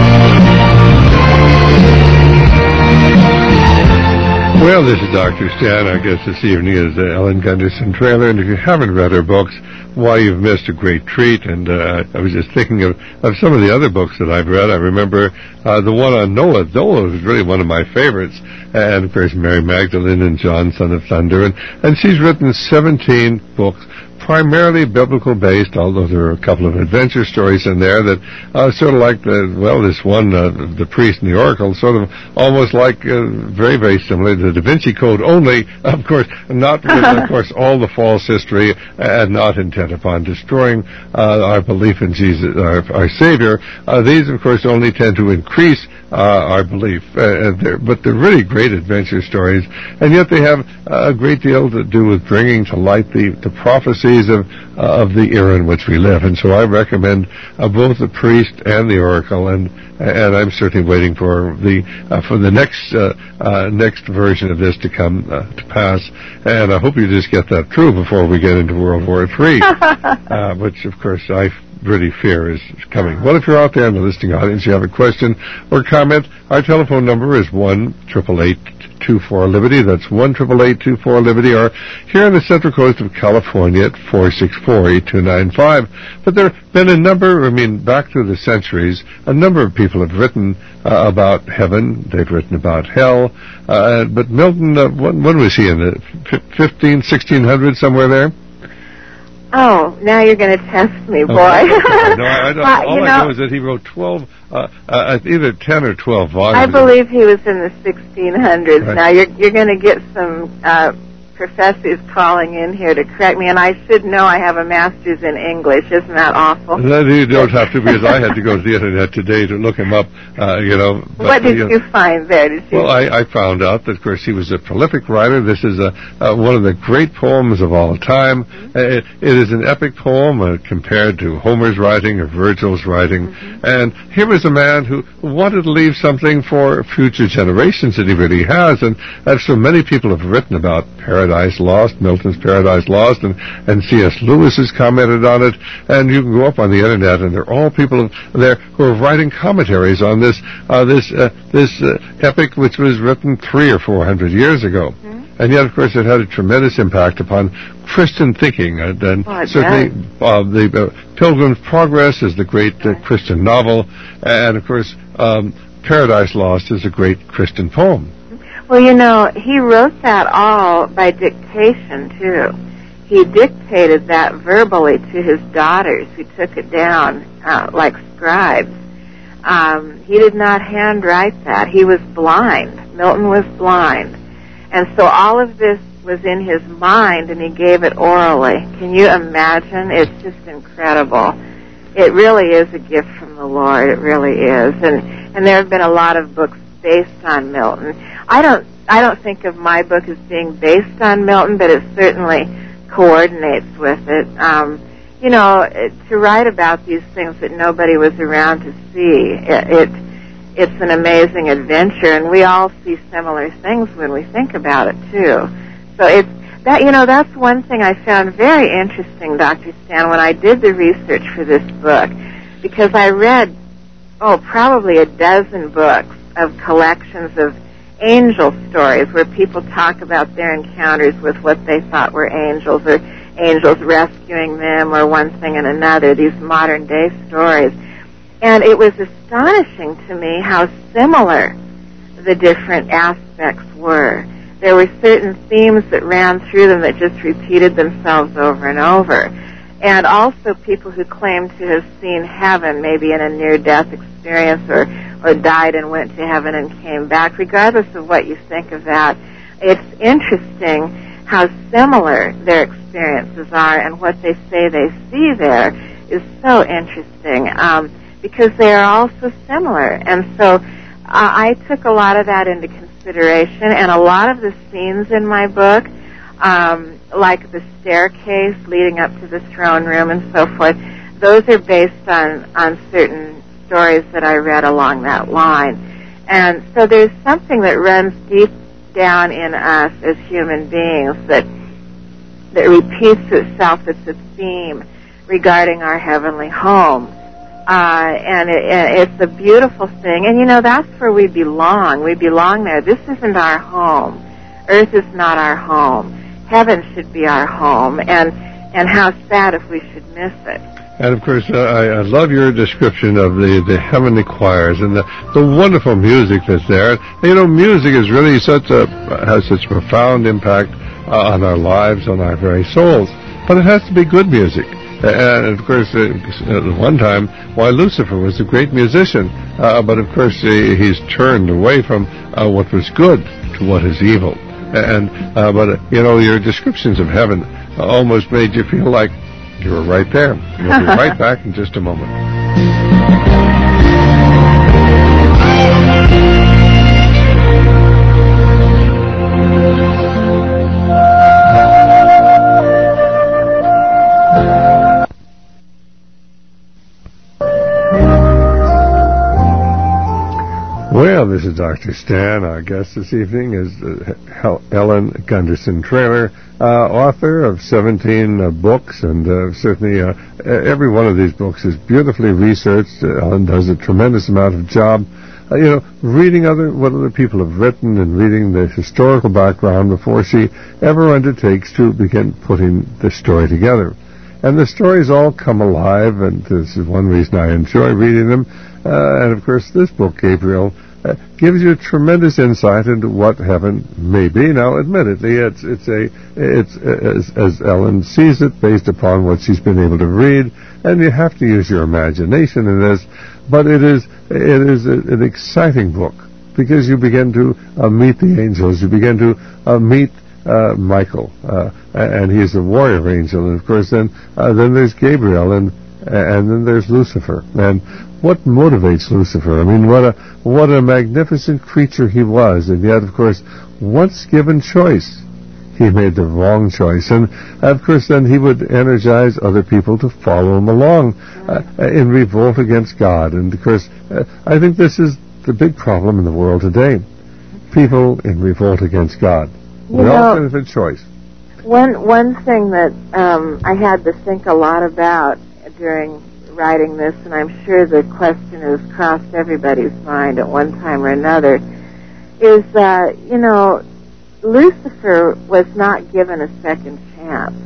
Well, this is Doctor Stan. Our guest this evening is uh, Ellen Gunderson Traylor, and if you haven't read her books, why, you've missed a great treat. And uh, I was just thinking of, of some of the other books that I've read. I remember uh, the one on Noah. Noah was really one of my favorites. And, of course, Mary Magdalene and John, Son of Thunder. And, and she's written seventeen books, primarily biblical-based, although there are a couple of adventure stories in there that uh, sort of like the, well, this one, uh, The Priest and the Oracle, sort of almost like uh, very, very similar to the Da Vinci Code, only, of course, not with, of course, all the false history and not intent upon destroying uh, our belief in Jesus, our, our Savior. Uh, these, of course, only tend to increase uh, our belief. Uh, they're, but they're really great adventure stories, and yet they have a great deal to do with bringing to light the, the prophecy mysteries of uh, of the era in which we live. And so I recommend uh, both the priest and the oracle, and and I'm certainly waiting for the uh, for the next uh, uh, next version of this to come uh, to pass. And I hope you just get that true before we get into World War Three, uh, which of course I really fear is coming. Well, if you're out there in the listening audience, you have a question or comment, our telephone number is one triple eight two four Liberty. That's one triple eight two four Liberty, or here on the Central Coast of California at four six four eight two nine five. But there have been a number, I mean, back through the centuries, a number of people have written uh, about heaven. They've written about hell. Uh, but Milton, uh, when, when was he in the fifteen, sixteen hundreds, somewhere there? Oh, now you're going to test me, boy. Oh, no, I don't. Well, all you I know, know is that he wrote twelve, uh, uh, either ten or twelve volumes. I believe he was in the sixteen hundreds. Right. Now you're you're going to get some uh, professors calling in here to correct me, and I should know I have a master's in English. Isn't that awful? No, you don't have to, because I had to go to the internet today to look him up. Uh, you know. But, what did you, you know, find there? Did you? Well, I, I found out that, of course, he was a prolific writer. This is a, uh, one of the great poems of all time. Mm-hmm. Uh, it, it is an epic poem uh, compared to Homer's writing or Virgil's writing. Mm-hmm. And here was a man who wanted to leave something for future generations, and he really has. And as so many people have written about Paradise Lost, Milton's Paradise Lost, and, and C S Lewis has commented on it. And you can go up on the internet, and there are all people there who are writing commentaries on this uh, this uh, this uh, epic, which was written three or four hundred years ago. Mm-hmm. And yet, of course, it had a tremendous impact upon Christian thinking. And, and oh, certainly, uh, the uh, Pilgrim's Progress is the great uh, Christian novel, and of course, um, Paradise Lost is a great Christian poem. Well, you know, he wrote that all by dictation, too. He dictated that verbally to his daughters, who took it down uh, like scribes. Um, he did not handwrite that. He was blind. Milton was blind. And so all of this was in his mind, and he gave it orally. Can you imagine? It's just incredible. It really is a gift from the Lord. It really is. And and there have been a lot of books based on Milton. I don't I don't think of my book as being based on Milton, but it certainly coordinates with it. Um, you know, it, to write about these things that nobody was around to see, it, it it's an amazing adventure, and we all see similar things when we think about it too. So it's that, you know, that's one thing I found very interesting, Doctor Stan, when I did the research for this book, because I read, oh, probably a dozen books of collections of angel stories where people talk about their encounters with what they thought were angels, or angels rescuing them, or one thing and another, these modern day stories. And it was astonishing to me how similar the different aspects were. There were certain themes that ran through them that just repeated themselves over and over. And also people who claimed to have seen heaven, maybe in a near-death experience, or, or died and went to heaven and came back. Regardless of what you think of that, it's interesting how similar their experiences are, and what they say they see there is so interesting, um, because they are all so similar. And so uh, I took a lot of that into consideration, and a lot of the scenes in my book, um, like the staircase leading up to the throne room and so forth, those are based on, on certain stories that I read along that line. And so there's something that runs deep down in us as human beings that that repeats itself. It's a theme regarding our heavenly home. Uh, and it, it's a beautiful thing. And, you know, that's where we belong. We belong there. This isn't our home. Earth is not our home. Heaven should be our home. And, and how sad if we should miss it. And, of course, uh, I, I love your description of the, the heavenly choirs and the, the wonderful music that's there. You know, music is really such a, has such profound impact uh, on our lives, on our very souls. But it has to be good music. And, of course, uh, at one time, why, Lucifer was a great musician. Uh, but, of course, uh, he's turned away from uh, what was good to what is evil. And uh, But, uh, you know, your descriptions of heaven almost made you feel like you were right there. We'll be right back in just a moment. Well, this is Doctor Stan. Our guest this evening is uh, Ellen Gunderson Traylor, uh, author of seventeen uh, books, and uh, certainly uh, every one of these books is beautifully researched. Uh, Ellen does a tremendous amount of job, uh, you know, reading other what other people have written and reading the historical background before she ever undertakes to begin putting the story together. And the stories all come alive, and this is one reason I enjoy reading them. Uh, and, of course, this book, Gabriel, uh, gives you tremendous insight into what heaven may be. Now, admittedly, it's it's a it's as, as Ellen sees it, based upon what she's been able to read, and you have to use your imagination in this. But it is it is a, an exciting book because you begin to uh, meet the angels, you begin to uh, meet uh, Michael, uh, and he's a warrior angel, and of course, then uh, then there's Gabriel, and and then there's Lucifer, and what motivates Lucifer? I mean, what a what a magnificent creature he was, and yet, of course, once given choice, he made the wrong choice, and of course, then he would energize other people to follow him along uh, in revolt against God. And of course, uh, I think this is the big problem in the world today: people in revolt against God. You We all know, have a choice. One one thing that um, I had to think a lot about during writing this, and I'm sure the question has crossed everybody's mind at one time or another, is, uh, you know, Lucifer was not given a second chance.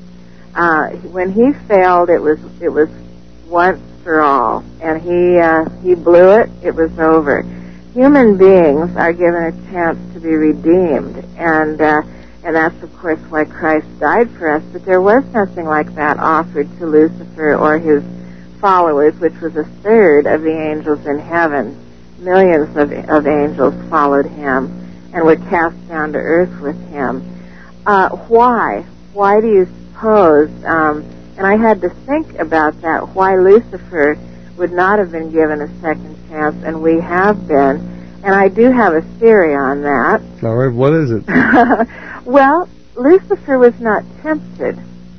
Uh, when he failed, it was it was once for all, and he uh, he blew it. It was over. Human beings are given a chance to be redeemed, and uh, and that's of course why Christ died for us. But there was nothing like that offered to Lucifer or his followers, which was a third of the angels in heaven. Millions of, of angels followed him and were cast down to earth with him. Uh, why? Why do you suppose? Um, and I had to think about that, why Lucifer would not have been given a second chance, and we have been. And I do have a theory on that. All right, what is it? Well, Lucifer was not tempted.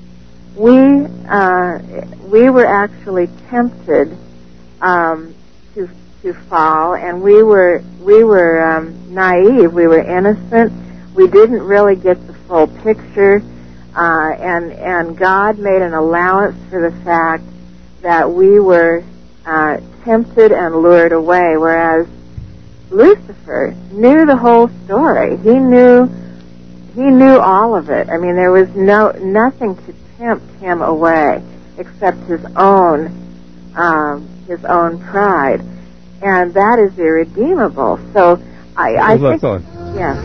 We uh, we were actually tempted um, to to fall, and we were we were um, naive. We were innocent. We didn't really get the full picture, uh, and and God made an allowance for the fact that we were uh, tempted and lured away. Whereas Lucifer knew the whole story. He knew he knew all of it. I mean, there was no nothing to tempt him away except his own um, his own pride, and that is irredeemable. So I, I think, yeah.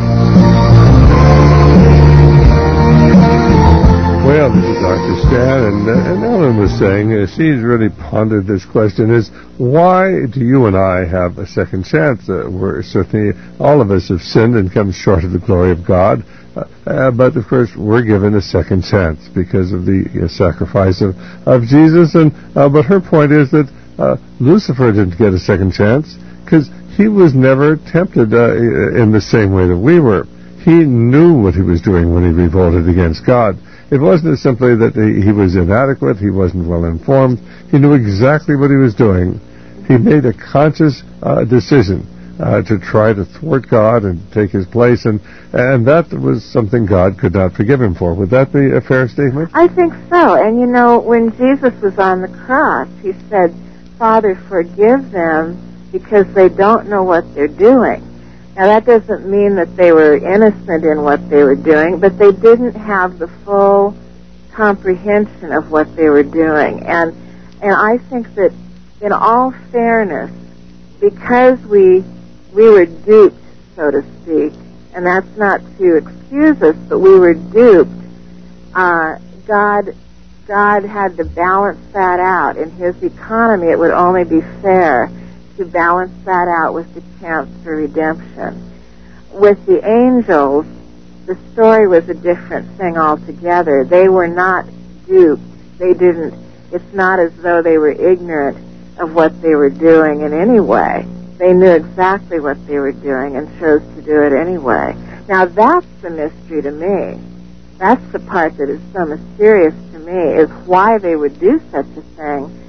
Well, this is Doctor Stan, and, uh, and Ellen was saying uh, she's really pondered this question: is why do you and I have a second chance? Uh, we're certainly all of us have sinned and come short of the glory of God. Uh, uh, but, of course, we're given a second chance because of the uh, sacrifice of, of Jesus. And uh, but her point is that uh, Lucifer didn't get a second chance because he was never tempted uh, in the same way that we were. He knew what he was doing when he revolted against God. It wasn't simply that he, he was inadequate, he wasn't well informed. He knew exactly what he was doing. He made a conscious uh, decision Uh, to try to thwart God and take his place, and and that was something God could not forgive him for. Would that be a fair statement? I think so. And you know, when Jesus was on the cross, he said, "Father, forgive them because they don't know what they're doing." Now, that doesn't mean that they were innocent in what they were doing, but they didn't have the full comprehension of what they were doing. And and I think that, in all fairness, because we we were duped, so to speak, and that's not to excuse us, but we were duped. Uh, God, God had to balance that out. In his economy, it would only be fair to balance that out with the chance for redemption. With the angels, the story was a different thing altogether. They were not duped. They didn't, it's not as though they were ignorant of what they were doing in any way. They knew exactly what they were doing and chose to do it anyway. Now, that's the mystery to me. That's the part that is so mysterious to me, is why they would do such a thing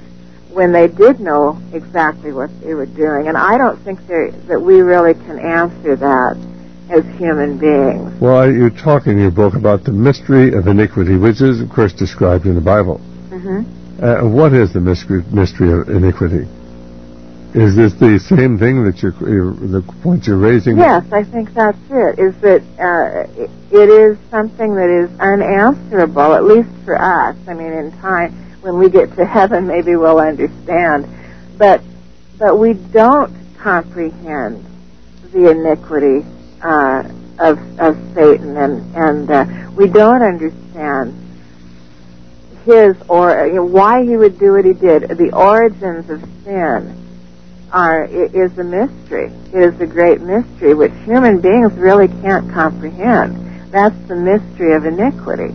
when they did know exactly what they were doing. And I don't think that we really can answer that as human beings. Well, you talk in your book about the mystery of iniquity, which is, of course, described in the Bible. Mm-hmm. Uh, what is the mystery, mystery of iniquity? Is this the same thing that you're, you're the point you're raising? Yes, I think that's it. Is that uh, it, it is something that is unanswerable, at least for us. I mean, in time, when we get to heaven, maybe we'll understand. But but we don't comprehend the iniquity uh, of of Satan, and and uh, we don't understand his or you know, why he would do what he did. The origins of sin are is a mystery. It is a great mystery which human beings really can't comprehend. That's the mystery of iniquity.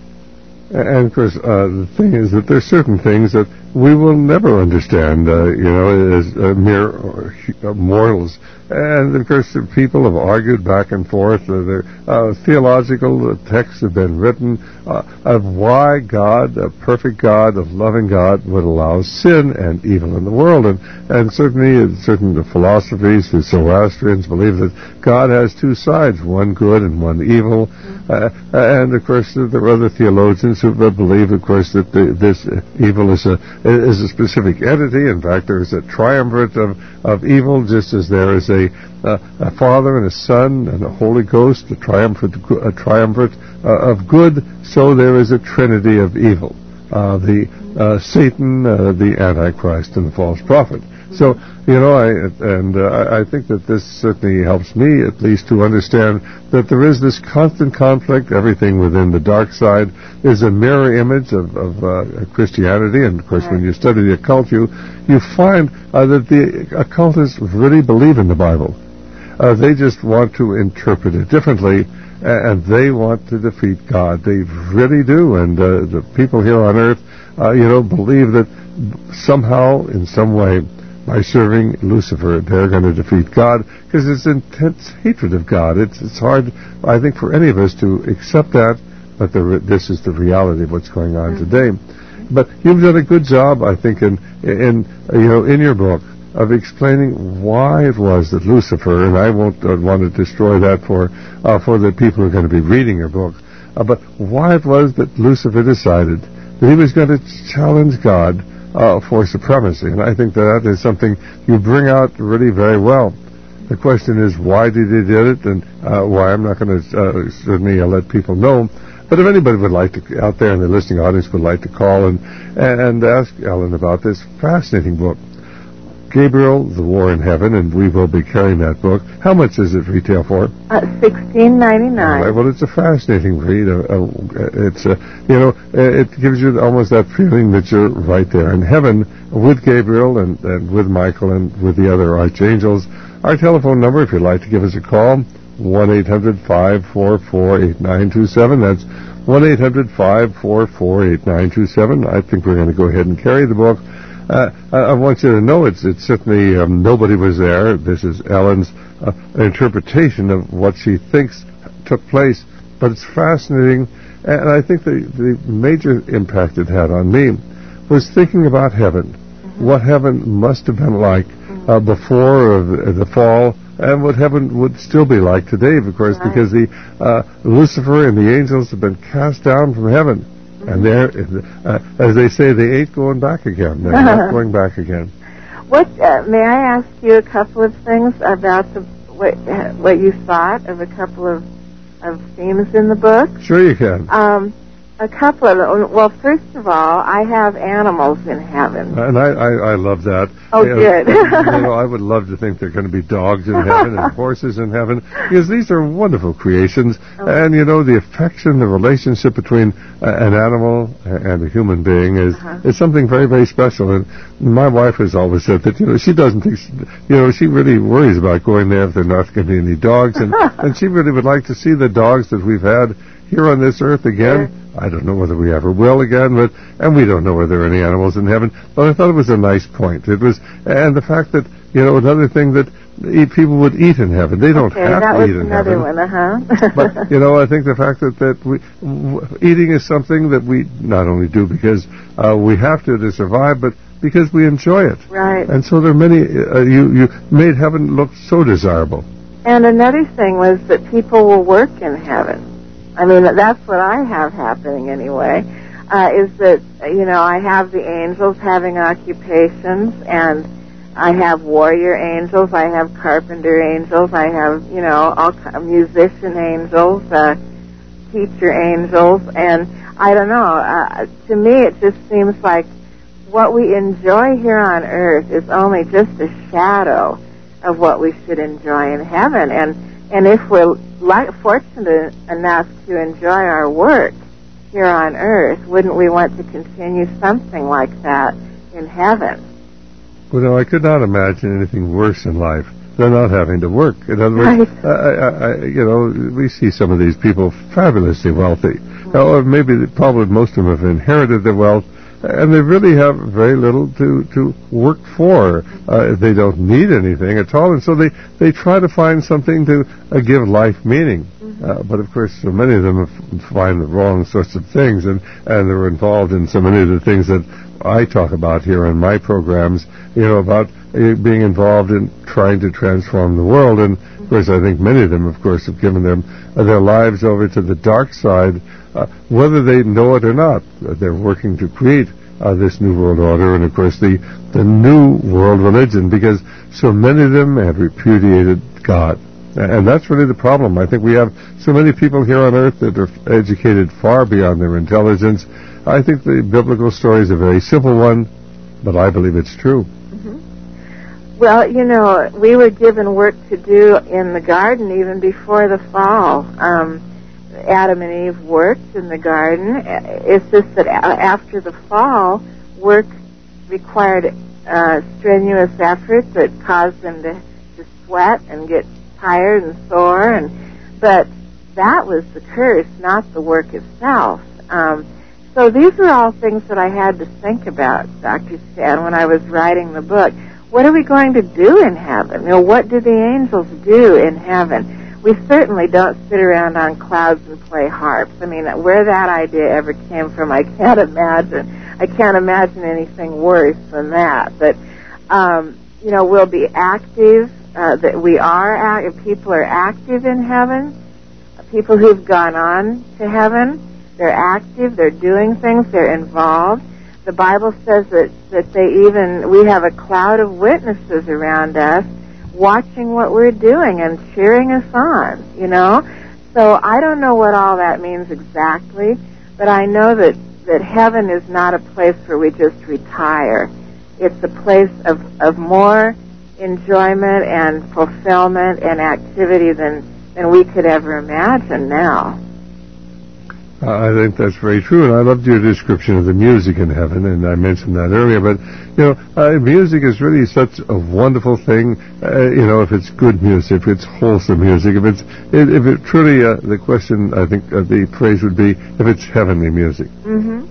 And of course, uh, the thing is that there's certain things that we will never understand, uh, you know, as uh, mere uh, mortals. And of course, people have argued back and forth. Uh, there, uh, theological texts have been written uh, of why God, a perfect God, a loving God, would allow sin and evil in the world. And, and certainly, certain philosophies, the Zoroastrians, believe that God has two sides, one good and one evil. Uh, and of course, there are other theologians who believe, of course, that the, this evil is a is a specific entity. In fact, there is a triumvirate of, of evil, just as there is a, uh, a Father and a Son and a Holy Ghost, a triumvirate, a triumvirate uh, of good. So there is a trinity of evil: uh, the uh, Satan, uh, the Antichrist, and the false prophet. So, you know, I and uh, I think that this certainly helps me, at least, to understand that there is this constant conflict. Everything within the dark side is a mirror image of, of uh, Christianity, and of course, when you study the occult, you you find uh, that the occultists really believe in the Bible. Uh, they just want to interpret it differently, and they want to defeat God. They really do, and uh, the people here on Earth, uh, you know, believe that somehow, in some way, by serving Lucifer, they're going to defeat God, because it's intense hatred of God. It's it's hard, I think, for any of us to accept that, but the, this is the reality of what's going on mm-hmm. today. But you've done a good job, I think, in in you know in your book of explaining why it was that Lucifer, and I won't uh, want to destroy that for uh, for the people who are going to be reading your book, uh, but why it was that Lucifer decided that he was going to challenge God Uh, for supremacy. And I think that that is something you bring out really very well. The question is, why did he do it, and uh, why? I'm not going to uh, certainly uh, let people know. But if anybody would like to, out there in the listening audience, would like to call and and ask Ellen about this fascinating book, Gabriel, The War in Heaven, and we will be carrying that book. How much does it retail for? Uh, sixteen ninety-nine. Right, well, it's a fascinating read. Uh, uh, it's uh, you know, it gives you almost that feeling that you're right there in heaven with Gabriel and, and with Michael and with the other archangels. Our telephone number, if you'd like to give us a call, one eight hundred, five four four, eight nine two seven. That's one eight hundred, five four four, eight nine two seven. I think we're going to go ahead and carry the book. Uh, I want you to know it's, it's certainly um, nobody was there. This is Ellen's uh, interpretation of what she thinks took place, but it's fascinating. And I think the, the major impact it had on me was thinking about heaven, mm-hmm. what heaven must have been like uh, before uh, the fall, and what heaven would still be like today, of course, right. because the uh, Lucifer and the angels have been cast down from heaven. And they're, uh, as they say, they ain't going back again. They're not going back again. What uh, may I ask you a couple of things about the what, what you thought of a couple of of themes in the book? Sure, you can. Um, a couple of them. Well, first of all, I have animals in heaven, and I I, I love that. Oh, you good. Know, you know, I would love to think there are going to be dogs in heaven and horses in heaven, because these are wonderful creations. Oh. And you know, the affection, the relationship between uh, an animal and a human being is uh-huh. is something very, very special. And my wife has always said that you know she doesn't think you know she really worries about going there if there are not going to be any dogs, and and she really would like to see the dogs that we've had here on this earth again. Yeah. I don't know whether we ever will again, but and we don't know whether there are any animals in heaven. But I thought it was a nice point. It was, and the fact that you know another thing that eat, people would eat in heaven. They don't okay, have to eat in heaven. One, uh-huh. But you know, I think the fact that that we w- eating is something that we not only do because uh, we have to to survive, but because we enjoy it. Right. And so there are many, uh, you, you made heaven look so desirable. And another thing was that people will work in heaven. I mean, that's what I have happening anyway, uh, is that, you know, I have the angels having occupations, and I have warrior angels, I have carpenter angels, I have, you know, all musician angels, uh, teacher angels, and I don't know, uh, to me it just seems like what we enjoy here on earth is only just a shadow of what we should enjoy in heaven. And and if we're like, fortunate enough to enjoy our work here on earth, wouldn't we want to continue something like that in heaven? Well, no, I could not imagine anything worse in life than not having to work. In other words, Right. I, I, I, you know, we see some of these people fabulously wealthy. Mm-hmm. Or maybe the, probably most of them have inherited their wealth, and they really have very little to, to work for. Uh, they don't need anything at all, and so they, they try to find something to uh, give life meaning. Mm-hmm. Uh, but of course, so many of them find the wrong sorts of things, and, and they're involved in so many of the things that I talk about here in my programs, you know, about uh, being involved in trying to transform the world. And of course, I think many of them, of course, have given them uh, their lives over to the dark side, uh, whether they know it or not. Uh, they're working to create uh, this new world order, and of course, the the new world religion, because so many of them have repudiated God. And that's really the problem. I think we have so many people here on earth that are educated far beyond their intelligence. I think the biblical story is a very simple one, but I believe it's true. Mm-hmm. Well, you know, we were given work to do in the garden even before the fall. Um, Adam and Eve worked in the garden. It's just that after the fall, work required uh, strenuous effort that caused them to, to sweat and get tired and sore, and but that was the curse, not the work itself. Um, so these are all things that I had to think about, Doctor Stan, when I was writing the book. What are we going to do in heaven? You know, what do the angels do in heaven? We certainly don't sit around on clouds and play harps. I mean, where that idea ever came from, I can't imagine. I can't imagine anything worse than that. But, um, you know, we'll be active. Uh, that we are active. People are active in heaven. People who've gone on to heaven, they're active. They're doing things. They're involved. The Bible says that that they even we have a cloud of witnesses around us, watching what we're doing and cheering us on. You know, so I don't know what all that means exactly, but I know that that heaven is not a place where we just retire. It's a place of of more enjoyment and fulfillment and activity than than we could ever imagine now. Uh, I think that's very true, and I loved your description of the music in heaven, and I mentioned that earlier, but, you know, uh, music is really such a wonderful thing, uh, you know, if it's good music, if it's wholesome music, if it's, if it truly, uh, the question, I think, uh, the phrase would be, if it's heavenly music. Mm-hmm.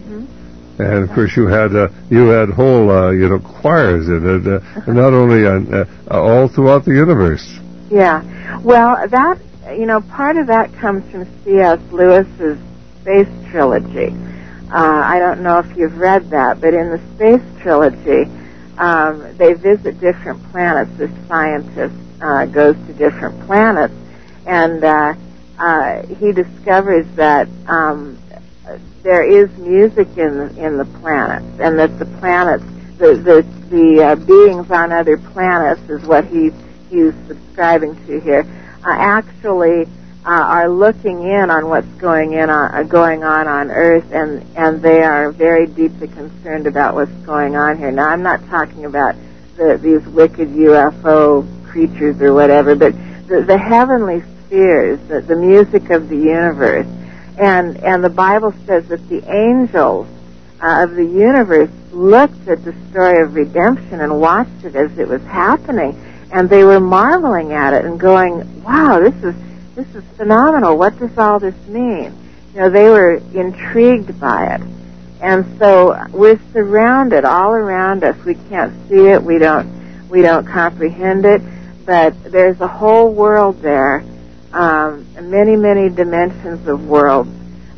And of course, you had uh, you had whole uh, you know choirs in it, uh, not only on uh, all throughout the universe. Yeah, well, that you know part of that comes from C S Lewis's Space Trilogy. Uh, I don't know if you've read that, but in the Space Trilogy, um, they visit different planets. This scientist uh, goes to different planets, and uh, uh, he discovers that. Um, There is music in the, in the planets, and that the planets, the the, the uh, beings on other planets, is what he's he's subscribing to here. Uh, actually, uh, are looking in on what's going in on, uh, going on on Earth, and and they are very deeply concerned about what's going on here. Now, I'm not talking about the, these wicked U F O creatures or whatever, but the, the heavenly spheres, the, the music of the universe. And and the Bible says that the angels uh, of the universe looked at the story of redemption and watched it as it was happening, and they were marveling at it and going, "Wow, this is this is phenomenal. What does all this mean?" You know, they were intrigued by it, and so we're surrounded all around us. We can't see it. We don't we don't comprehend it, but there's a whole world there. Um, many, many dimensions of worlds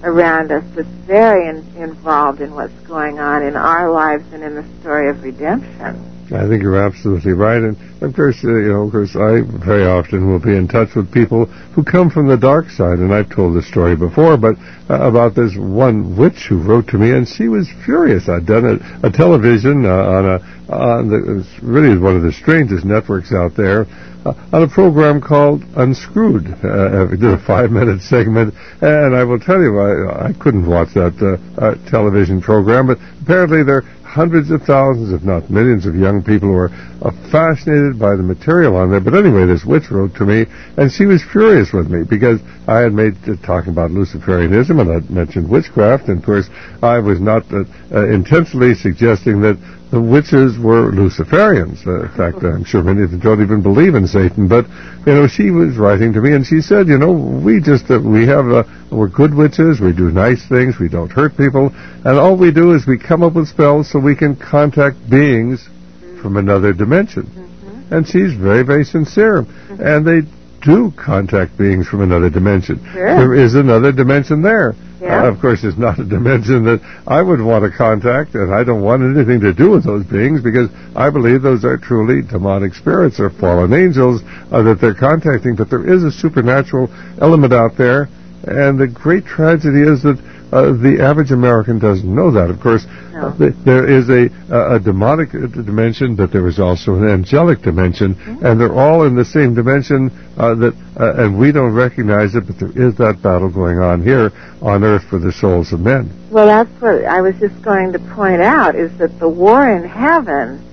around us that's very in, involved in what's going on in our lives and in the story of redemption. I think you're absolutely right, and of course, uh, you know, of course, I very often will be in touch with people who come from the dark side, and I've told this story before, but uh, about this one witch who wrote to me, and she was furious. I'd done a, a television uh, on a on the really one of the strangest networks out there, uh, on a program called Unscrewed. Uh, I did a five-minute segment, and I will tell you, I, I couldn't watch that uh, uh, television program, but apparently there hundreds of thousands, if not millions, of young people who are uh, fascinated by the material on there. But anyway, this witch wrote to me, and she was furious with me because I had made uh, talking about Luciferianism, and I'd mentioned witchcraft, and of course I was not uh, uh, intentionally suggesting that the witches were Luciferians. Uh, in fact, I'm sure many of them don't even believe in Satan. But, you know, she was writing to me, and she said, you know, we just, uh, we have, uh, we're good witches, we do nice things, we don't hurt people, and all we do is we come up with spells so we can contact beings from another dimension. Mm-hmm. And she's very, very sincere. Mm-hmm. And they do contact beings from another dimension. Sure. There is another dimension there. Yeah. Uh, of course, it's not a dimension that I would want to contact, and I don't want anything to do with those beings because I believe those are truly demonic spirits or fallen angels uh, that they're contacting. But there is a supernatural element out there, and the great tragedy is that uh, the average American doesn't know that. Of course, no. uh, th- there is a, uh, a demonic dimension, but there is also an angelic dimension, mm-hmm. and they're all in the same dimension, uh, that, uh, and we don't recognize it, but there is that battle going on here on earth for the souls of men. Well, that's what I was just going to point out, is that the war in heaven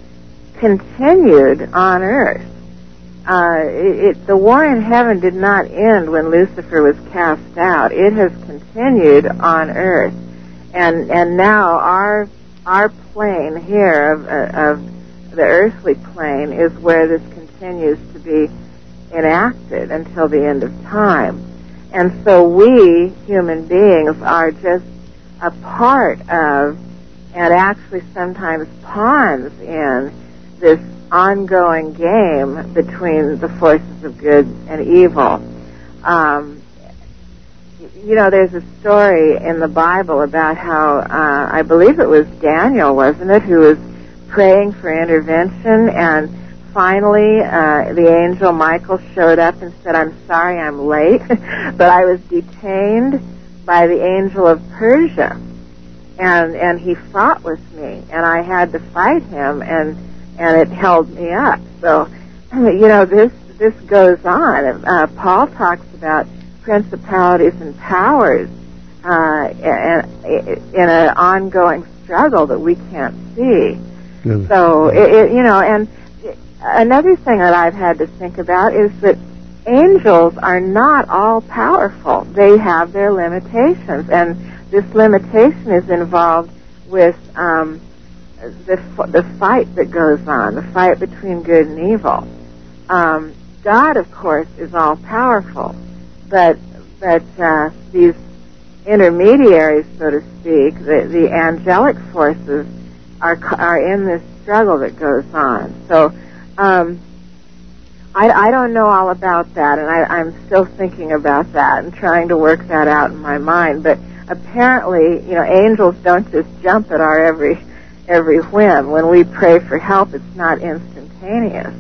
continued on earth. Uh, it, it, the war in heaven did not end when Lucifer was cast out. It has continued on earth, and and now our our plane here of, uh, of the earthly plane is where this continues to be enacted until the end of time. And so we human beings are just a part of, and actually sometimes pawns in, this ongoing game between the forces of good and evil. Um, you know, there's a story in the Bible about how, uh, I believe it was Daniel, wasn't it, who was praying for intervention, and finally uh, the angel Michael showed up and said, I'm sorry I'm late, but I was detained by the angel of Persia, and and he fought with me, and I had to fight him, and and it held me up. So, you know, this this goes on. Uh, Paul talks about principalities and powers uh, in, in an ongoing struggle that we can't see. Yeah. So, it, it, you know, and another thing that I've had to think about is that angels are not all powerful. They have their limitations, and this limitation is involved with um, the the fight that goes on, the fight between good and evil. Um, God, of course, is all powerful, but but uh, these intermediaries, so to speak, the, the angelic forces are are in this struggle that goes on. So um, I, I don't know all about that, and I, I'm still thinking about that and trying to work that out in my mind. But apparently, you know, angels don't just jump at our every every whim. When we pray for help, it's not instantaneous.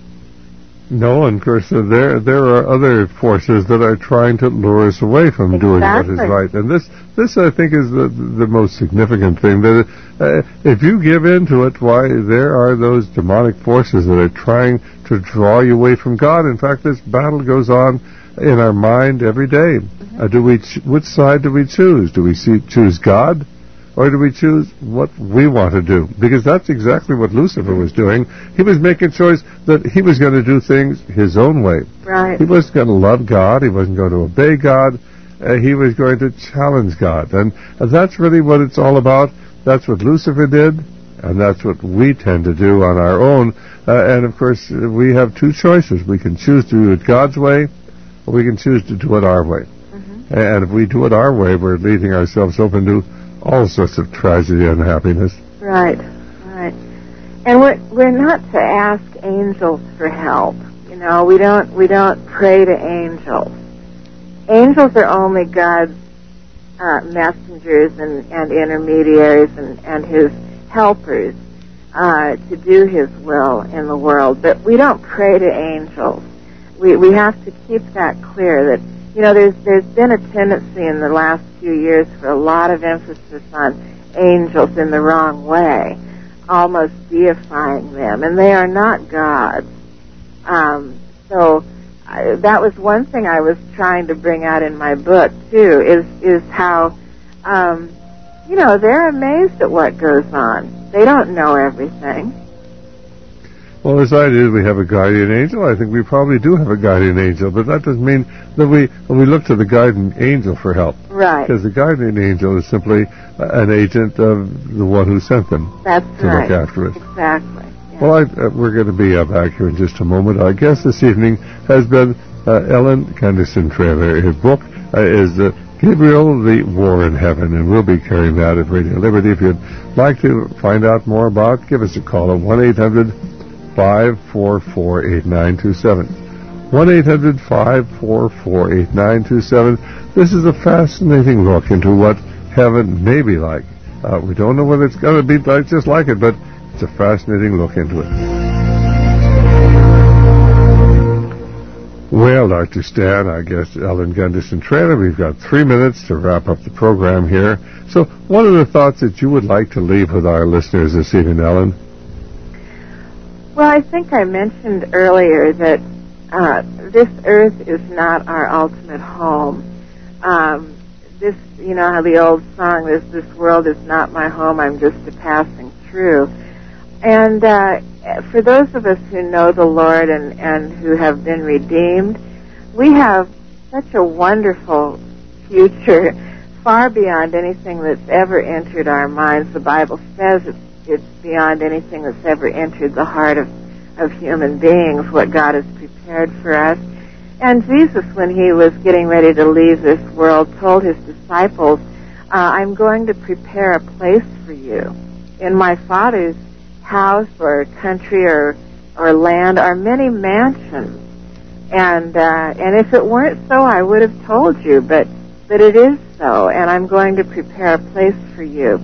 No, and of course, uh, there there are other forces that are trying to lure us away from exactly. doing what is right. And this, this I think, is the the most significant thing. That uh, if you give in to it, why, there are those demonic forces that are trying to draw you away from God. In fact, this battle goes on in our mind every day. Mm-hmm. Uh, do we ch- which side do we choose? Do we see, choose God? Or do we choose what we want to do? Because that's exactly what Lucifer was doing. He was making a choice that he was going to do things his own way. Right. He wasn't going to love God. He wasn't going to obey God. Uh, he was going to challenge God. And uh, that's really what it's all about. That's what Lucifer did, and that's what we tend to do on our own. Uh, and, of course, we have two choices. We can choose to do it God's way, or we can choose to do it our way. Mm-hmm. And if we do it our way, we're leaving ourselves open to all sorts of tragedy and unhappiness. Right, right. And we're we're not to ask angels for help. You know, we don't we don't pray to angels. Angels are only God's uh, messengers and, and intermediaries and, and his helpers uh, to do his will in the world. But we don't pray to angels. We we have to keep that clear that, you know, there's there's been a tendency in the last few years for a lot of emphasis on angels in the wrong way, almost deifying them, and they are not gods. Um, so I, that was one thing I was trying to bring out in my book too, is is how, um, you know, they're amazed at what goes on. They don't know everything. Well, this idea we have a guardian angel, I think we probably do have a guardian angel, but that doesn't mean that we when we look to the guardian angel for help. Right. Because the guardian angel is simply uh, an agent of the one who sent them. That's to right. look after us. Exactly. Yeah. Well, I, uh, we're going to be uh, back here in just a moment. Our guest this evening has been uh, Ellen Candice-Traylor. His book uh, is uh, Gabriel, the War in Heaven, and we'll be carrying that at Radio Liberty. If you'd like to find out more about it, give us a call at one eight hundred five four four eight nine two seven. one eight hundred five four four eight nine two seven. This is a fascinating look into what heaven may be like. Uh, we don't know what it's going to be like, just like it, but it's a fascinating look into it. Well, Doctor Stan, our guest Ellen Candice-Traylor, we've got three minutes to wrap up the program here. So what are the thoughts that you would like to leave with our listeners this evening, Ellen? Well, I think I mentioned earlier that uh, this earth is not our ultimate home. Um, this, you know how the old song is, "This world is not my home, I'm just a passing through." And uh, for those of us who know the Lord and, and who have been redeemed, we have such a wonderful future, far beyond anything that's ever entered our minds. The Bible says it's It's beyond anything that's ever entered the heart of, of human beings, what God has prepared for us. And Jesus, when he was getting ready to leave this world, told his disciples, uh, I'm going to prepare a place for you. In my Father's house or country or, or land are many mansions. And uh, and if it weren't so, I would have told you, but, but it is so, and I'm going to prepare a place for you.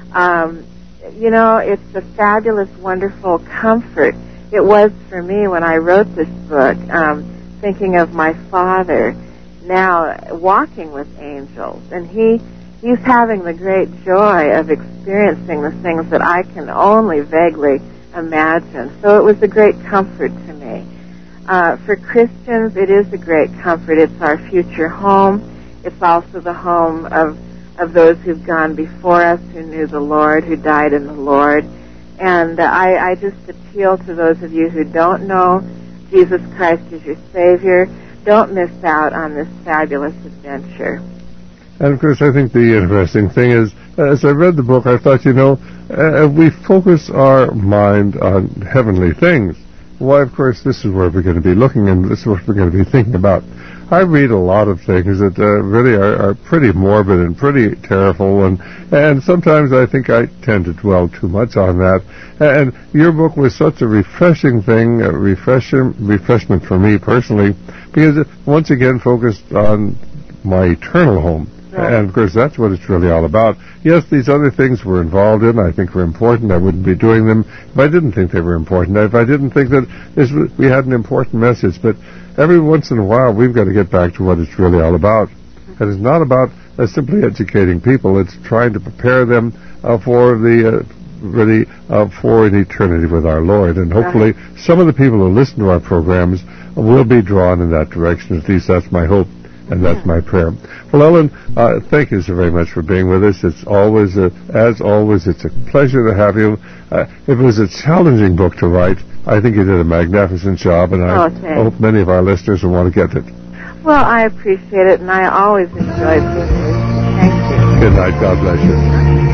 Um, You know, it's a fabulous, wonderful comfort. It was for me when I wrote this book, um, thinking of my father now walking with angels. And he he's having the great joy of experiencing the things that I can only vaguely imagine. So it was a great comfort to me. Uh, for Christians, it is a great comfort. It's our future home. It's also the home of of those who've gone before us, who knew the Lord, who died in the Lord. And uh, I, I just appeal to those of you who don't know Jesus Christ as your Savior, don't miss out on this fabulous adventure. And, of course, I think the interesting thing is, as I read the book, I thought, you know, uh, we focus our mind on heavenly things. Why, of course, this is where we're going to be looking, and this is what we're going to be thinking about. I read a lot of things that uh, really are, are pretty morbid and pretty terrible, and and sometimes I think I tend to dwell too much on that. And your book was such a refreshing thing, a refreshing, refreshment for me personally, because it once again focused on my eternal home. Right. And, of course, that's what it's really all about. Yes, these other things we're involved in, I think, were important. I wouldn't be doing them if I didn't think they were important, if I didn't think that this was, we had an important message. But every once in a while, we've got to get back to what it's really all about. And it's not about uh, simply educating people. It's trying to prepare them uh, for the... Uh, really uh, for an eternity with our Lord. And hopefully right. some of the people who listen to our programs will be drawn in that direction. At least that's my hope. And that's my prayer. Well, Ellen, uh, thank you so very much for being with us. It's always, a, as always, it's a pleasure to have you. Uh, it was a challenging book to write. I think you did a magnificent job, and I okay. hope many of our listeners will want to get it. Well, I appreciate it, and I always enjoy being with you. Thank you. Good night. God bless you.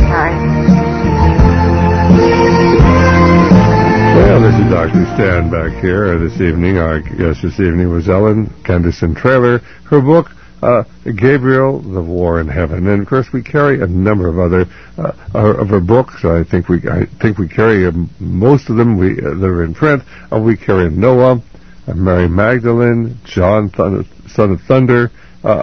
Bye. Well, this is Doctor Stan back here this evening. Our guest this evening was Ellen Candice-Traylor. Her book, uh, Gabriel, the War in Heaven. And, of course, we carry a number of other uh, of her books. I think we I think we carry uh, most of them. We uh, that are in print. Uh, we carry Noah, uh, Mary Magdalene, John, Th- Son of Thunder, uh, uh,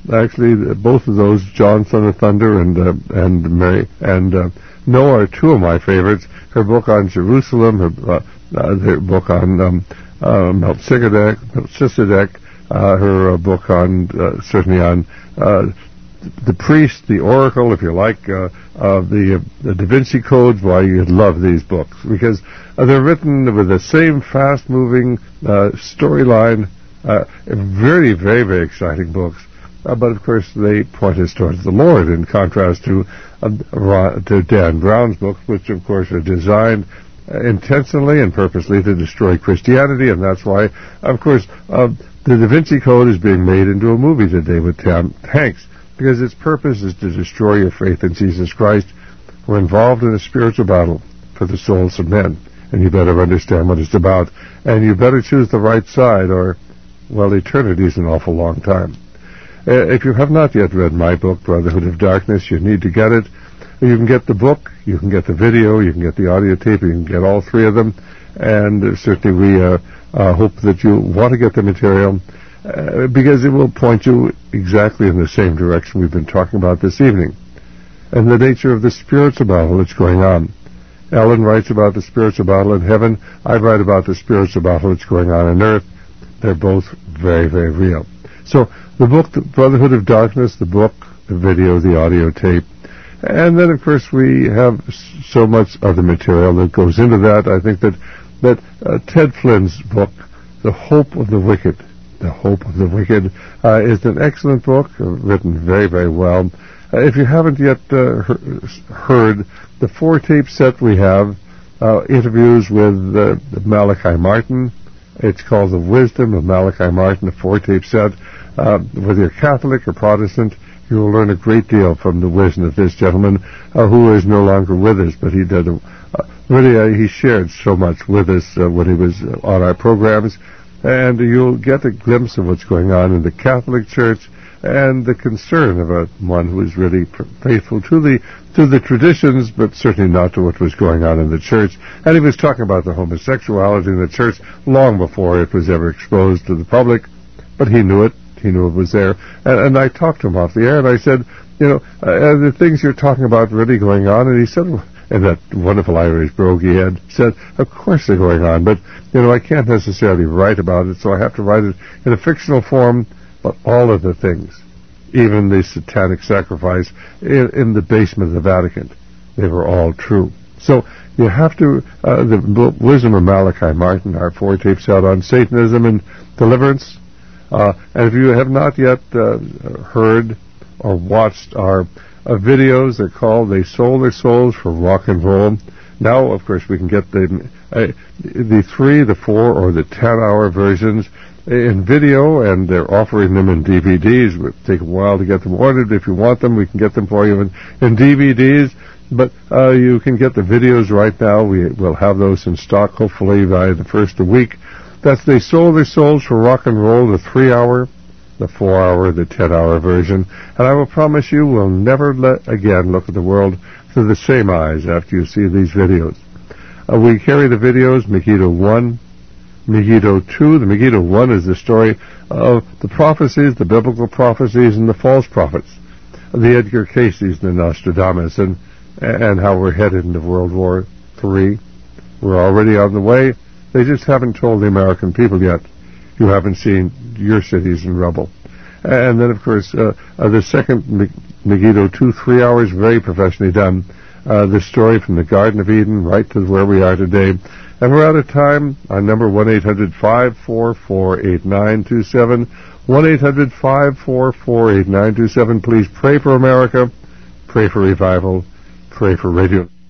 actually, both of those, John Son of Thunder and uh, and Mary and uh, Noah, are two of my favorites. Her book on Jerusalem, her, uh, uh, her book on um, uh, Melchizedek, Melchizedek uh, her uh, book on uh, certainly on uh, the priest, the oracle, if you like, uh, uh, the, uh, the Da Vinci Codes. Why, you'd love these books because uh, they're written with the same fast-moving uh, storyline. Uh, very, very, very exciting books. Uh, but, of course, they point us towards the Lord in contrast to, uh, to Dan Brown's books, which, of course, are designed uh, intentionally and purposely to destroy Christianity. And that's why, of course, uh, the Da Vinci Code is being made into a movie today with Tom Hanks, because its purpose is to destroy your faith in Jesus Christ. We're involved in a spiritual battle for the souls of men, and you better understand what it's about. And you better choose the right side, or, well, eternity is an awful long time. Uh, if you have not yet read my book, Brotherhood of Darkness, you need to get it. You can get the book, you can get the video, you can get the audio tape, you can get all three of them. And uh, certainly we uh, uh, hope that you want to get the material, uh, because it will point you exactly in the same direction we've been talking about this evening, and the nature of the spiritual battle that's going on. Ellen writes about the spiritual battle in heaven. I write about the spiritual battle that's going on on earth. They're both very, very real. So the book, the Brotherhood of Darkness, the book, the video, the audio tape, and then, of course, we have so much other material that goes into that. I think that that uh, Ted Flynn's book, The Hope of the Wicked, The Hope of the Wicked, uh, is an excellent book, uh, written very, very well. Uh, if you haven't yet uh, heard the four tape set we have, uh, interviews with uh, Malachi Martin. It's called The Wisdom of Malachi Martin, a four tape set. Uh, whether you're Catholic or Protestant, you will learn a great deal from the wisdom of this gentleman, uh, who is no longer with us, but he did a, uh, really uh, he shared so much with us uh, when he was uh, on our programs, and you'll get a glimpse of what's going on in the Catholic Church and the concern of a, one who is really faithful to the to the traditions, but certainly not to what was going on in the church. And he was talking about the homosexuality in the church long before it was ever exposed to the public, but he knew it. He knew it was there. And, and I talked to him off the air, and I said, you know, uh, the things you're talking about really going on? And he said, and that wonderful Irish brogue he had, said, of course they're going on, but, you know, I can't necessarily write about it, so I have to write it in a fictional form. But all of the things, even the satanic sacrifice in, in the basement of the Vatican, they were all true. So you have to, uh, the Wisdom of Malachi Martin, our four tapes out on Satanism and deliverance. Uh, and if you have not yet uh, heard or watched our uh, videos, they're called They Sold Their Souls for Rock and Roll. Now, of course, we can get the uh, the three, the four, or the ten-hour versions in video, and they're offering them in D V Ds. It will take a while to get them ordered. If you want them, we can get them for you in, in D V Ds. But uh, you can get the videos right now. We will have those in stock, hopefully, by the first of the week. That's They Sold Their Souls for Rock and Roll, the three-hour, the four-hour, the ten-hour version. And I will promise you we'll never let, again look at the world through the same eyes after you see these videos. Uh, we carry the videos, Megiddo one, Megiddo two. The Megiddo one is the story of the prophecies, the biblical prophecies, and the false prophets, the Edgar Caseys, the Nostradamus, and, and how we're headed into World War Three. We're already on the way. They just haven't told the American people yet. You haven't seen your cities in rubble. And then, of course, uh, uh, the second Megiddo two, three hours, very professionally done. Uh, the story from the Garden of Eden right to where we are today. And we're out of time. Our number, one eight hundred, five four four, eight nine two seven. one eight hundred, five four four, eight nine two seven. Please pray for America. Pray for revival. Pray for radio.